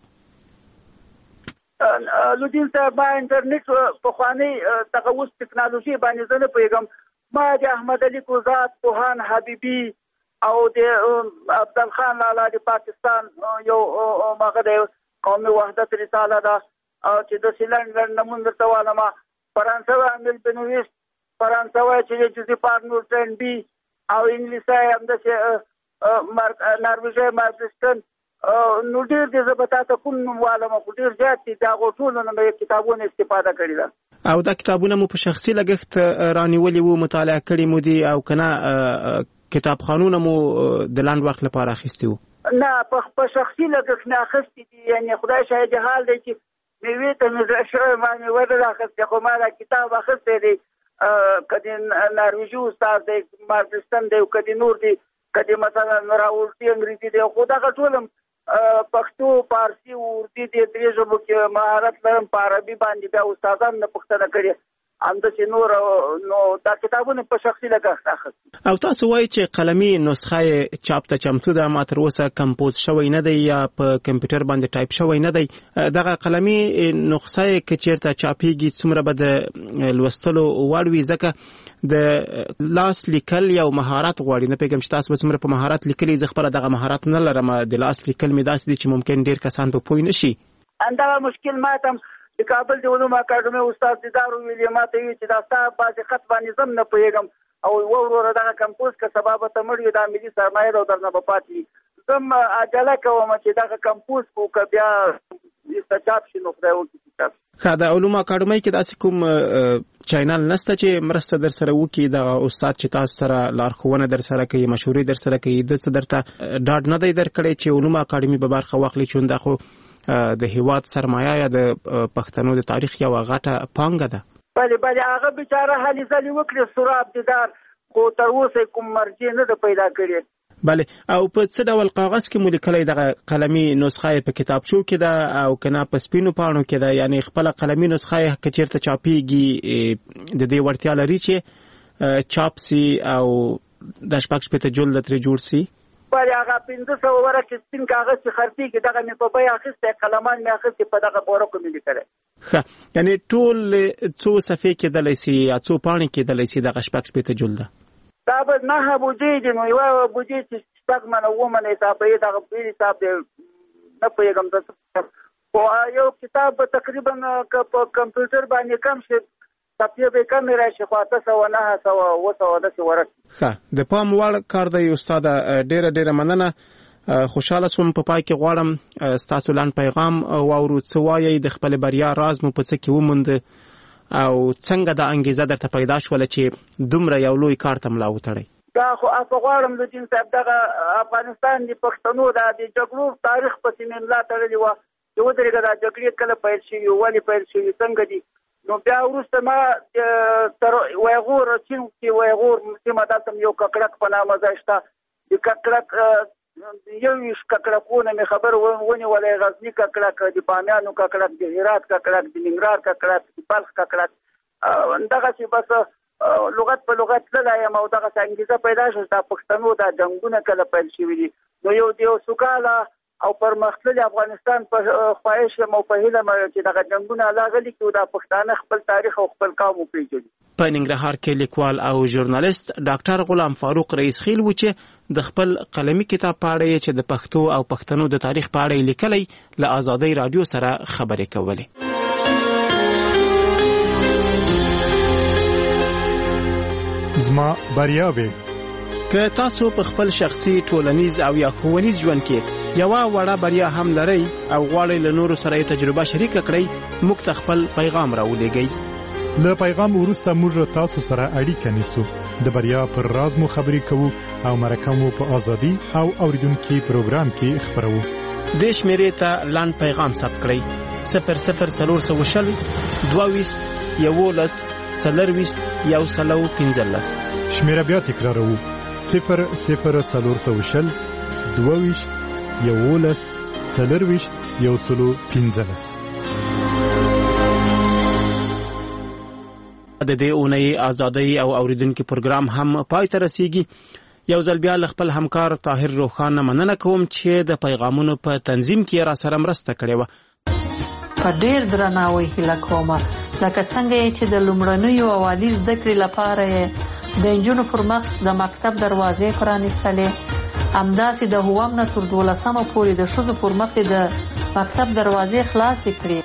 لودین صاحب ما انټرنیټ پخوانۍ دغه اوس ټکنالوژي باندې زه نه پوهېږم. ما د احمد علي ګوزات، پوهان حبیبي او د عبدالخان لالا د پاکستان یو هغه د قومي وحدت رساله ده چې د سیلنډ نمون درته وایم، فرانسوي امیل بنویست، فرانسوي چې جوزیف آرنولډ ټرین بي او انګلیسي همداسې نارویژي ماربلسټن. نو ډېر دې زه به تا ته کوم نوم والم خو ډېر زیات دي، د هغو ټولو نه مې کتابونه استفاده کړې ده. او دا کتابونه مو په شخصي لګښت رانیولي وو، مطالعه کړي مو دي او که نه کتابخانونه مو د لنډ وخت لپاره اخیستي وو؟ نه په شخصي لګښت مې اخیستي دي، یعنې خدای شاهد حال دی چې مېوې ته مې زړه شوی، ما مېوه نه ده اخیستې خو ما دا کتاب اخیستی دی، که د نارویژي استاد دی ماربلسټن دی او که د نور دی، که د مثلا راولټي انګریزي دی، خو دغه ټول هم پښتو، پارسي او اردي دې درې ژبو کې مهارت لرم. په عربي باندې بیا استادان نه پوښتنه کړې همداسې نور نو دا کتابونه په شخصي لګښت اخیستي. او تاسو وایئ چې قلمي نسخه چاپ ته چمتو ده، ما تر اوسه کمپوز شوی نه دی یا په کمپیوټر باندې ټایپ شوی نه دی. دغه قلمي نسخه که چیرته چاپیږي څومره به د لوستلو وړ وي؟ ځکه د لاس لیکل یو مهارت غواړي. نه پوهېږم چې تاسو به څومره په مهارت لیکلي. زه خپله دغه مهارت نه لرم. د لاس لیکل مې داسې دي چې ممکن ډېر کسان په پوه نه شي. همدغه مشکل ما ته د کابل د علومو اکاډمۍ استاد دیدار ویلي، ما ته ویل چې دا ستا بعضې خط باندې زه هم نه پوهېږم او وروره دغه کمپوز که سبا به ته مړ وي دا ملي سرمایه ده او درنه به پاتې وي. زه هم عجله کوم چې دغه کمپوز کړو که بیا ایسته چاپ شي نو خدای وکړي چې چاپ شي. ښه، د علومو اکاډمۍ کې داسې کوم چینل نشته چې مرسته در سره وکړي؟ دغه استاد چې تاسو سره لارښوونه در سره کوي، مشورې در سره کوي، د څه درته ډاډ نه دی درکړی چې علومو اکاډمۍ به برخه واخلي؟ چې دا خو د هیواد سرمایه یا د پښتنو د تاریخ یوه غټه پانګه ده. بلې هغه بیچاره هلې ځلې وکړې سراب دیدار، خو تر اوسه کوم مرجع نه ده پیدا کړې. بله، او په څه ډول کاغذ کې مو لیکلی دغه قلمي نسخه یې په کتابچو کې ده او که نه په سپینو پاڼو کې ده؟ یعنې خپله قلمي نسخه یې که چېرته چاپېږي د دې وړتیا لري چې چاپ سي او د 6-8 جلده ترې جوړ سي؟ بلې هغه 500 ورقې سپین کاغذ چې خرڅېږي دغه مې په بیه اخیستی، قلمان مې اخیستې، په دغه ورقو مې لیکلی. ښه، یعنې ټول څو صفحې کېدلی سي یا څو پاڼې کېدلی سي دغه 6-8 جلده؟ دا به 9 بوجۍ دي، نو یوه بوجۍ چې 6 منه 7 منه حسابوي، دغه ډېر حساب دی نه پوهېږم څه. خو یو کتاب به تقریبا که په کمپیوټر باندې کم شي صفحې به کمې راشي، خو 800 900 700 داسې ورک. ښه، د پام وړ کار دی استاده. ډېره مننه. خوشحاله سوم. په پای کې غواړم ستاسو لنډ پیغام واورو. څه وایئ؟ د خپل بریا راز مو په څه کې وموند او څنګه دا انګیزه درته پیدا شوله چې دومره یو لوی کار ته ملا وتړئ؟ دا خو غواړم لودین صاحب دغه افغانستان د پښتنو د جګړو تاریخ پسې مې ملا تړلې وه چې ودرېږه دا جګړې کله پیل شوي، ولې پیل شوي، څنګه دي. نو بیا وروسته ما تر ویغور چین کې ویغور سیمه دلته یو ککړک په نامه ځای شته، د ککړک 21 ککړکونه مې خبر ونیولی، غزني ککړک، د بامیانو ککړک، د هرات ککړک، د ننګرهار ککړک، د بلخ ککړک. دغسې بس لغت په لغت تللی یم او دغسې انګیزه پیدا شوه چې دا پښتنو دا جنګونه کله پیل شوي دي. نو یو سوکاله او پرمختللی افغانستان په خواهش یم او په هیله چې دغه جنګونه لاغلي کړو، دا پښتانه خپل تاریخ او خپل قوم وپېژني. په ننګرهار کې لیکوال او ژورنالیست ډاکټر غلام فاروق رئیس خیل و چې د خپل قلمي کتاب په اړه چې د پښتو او پښتنو د تاریخ په اړه لیکلی له آزادۍ راډیو سره خبرې کولې. زما بریاوې که تاسو په خپل شخصي، ټولنیز او یا ښوونیز ژوند کې یوه وړه بریا هم لرئ او غواړئ له نورو سره یې تجربه شریکه کړئ، موږ ته خپل پیغام راولېږئ. له پیغام وروسته موږ تاسو سره اړیکه نیسو، د بریا پر راز مو خبرې کوو او مرکه مو په ازادي او اوریدونکي پروګرام کې خپروو. دې شمېرې ته لنډ پیغام ثبت کړئ: 00420 22 11 40 115. شمېره بیا تکراروو: 00420 22 11 40 115. د دې اونۍ ازادۍ او اوریدونکو پروګرام هم پای ته رسیږي. یو ځل بیا له خپل همکار طاهر روخان مننه کوم چې د پیغامونو په تنظیم کې را سره مرسته کړې وه. په ډېر درناوي هیله کوم لکه څنګه چې د لومړنیو اوالي زده کړې لپاره د نجونو پر مخ د مکتب دروازې پرانیستلې، همداسې د اووم نه تر 12مه پورې د ښځو پر مخ د مکتب دروازې خلاصې کړې.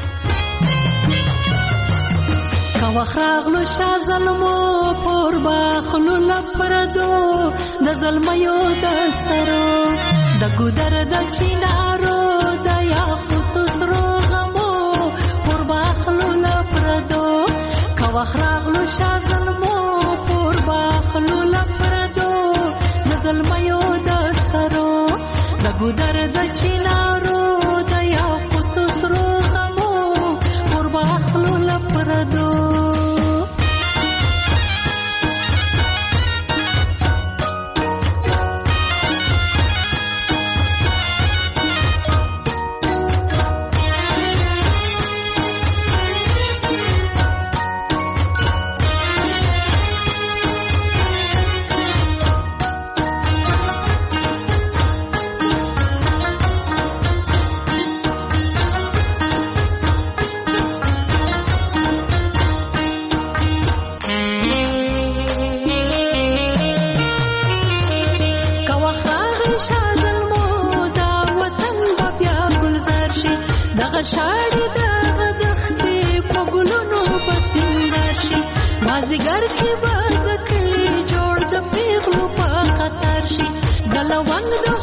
که وخت راغلو شا ظلمو پر باخلو لپردو د ظلمیو د سترو د ګودر د چینارو د یاقوتو سرو غمو پر باخلو لپردو که وخت راغلو شا ظلمو پر باخلو لپردو د ظلمیو د سترو د ګودر د چینارو د یاقوتو سرو غمو پر باخلو لپردو. په ګلونو په سینګار شي مازدیګر کې به د کلي جوړ د پیغلو په خطر شي د لونګ د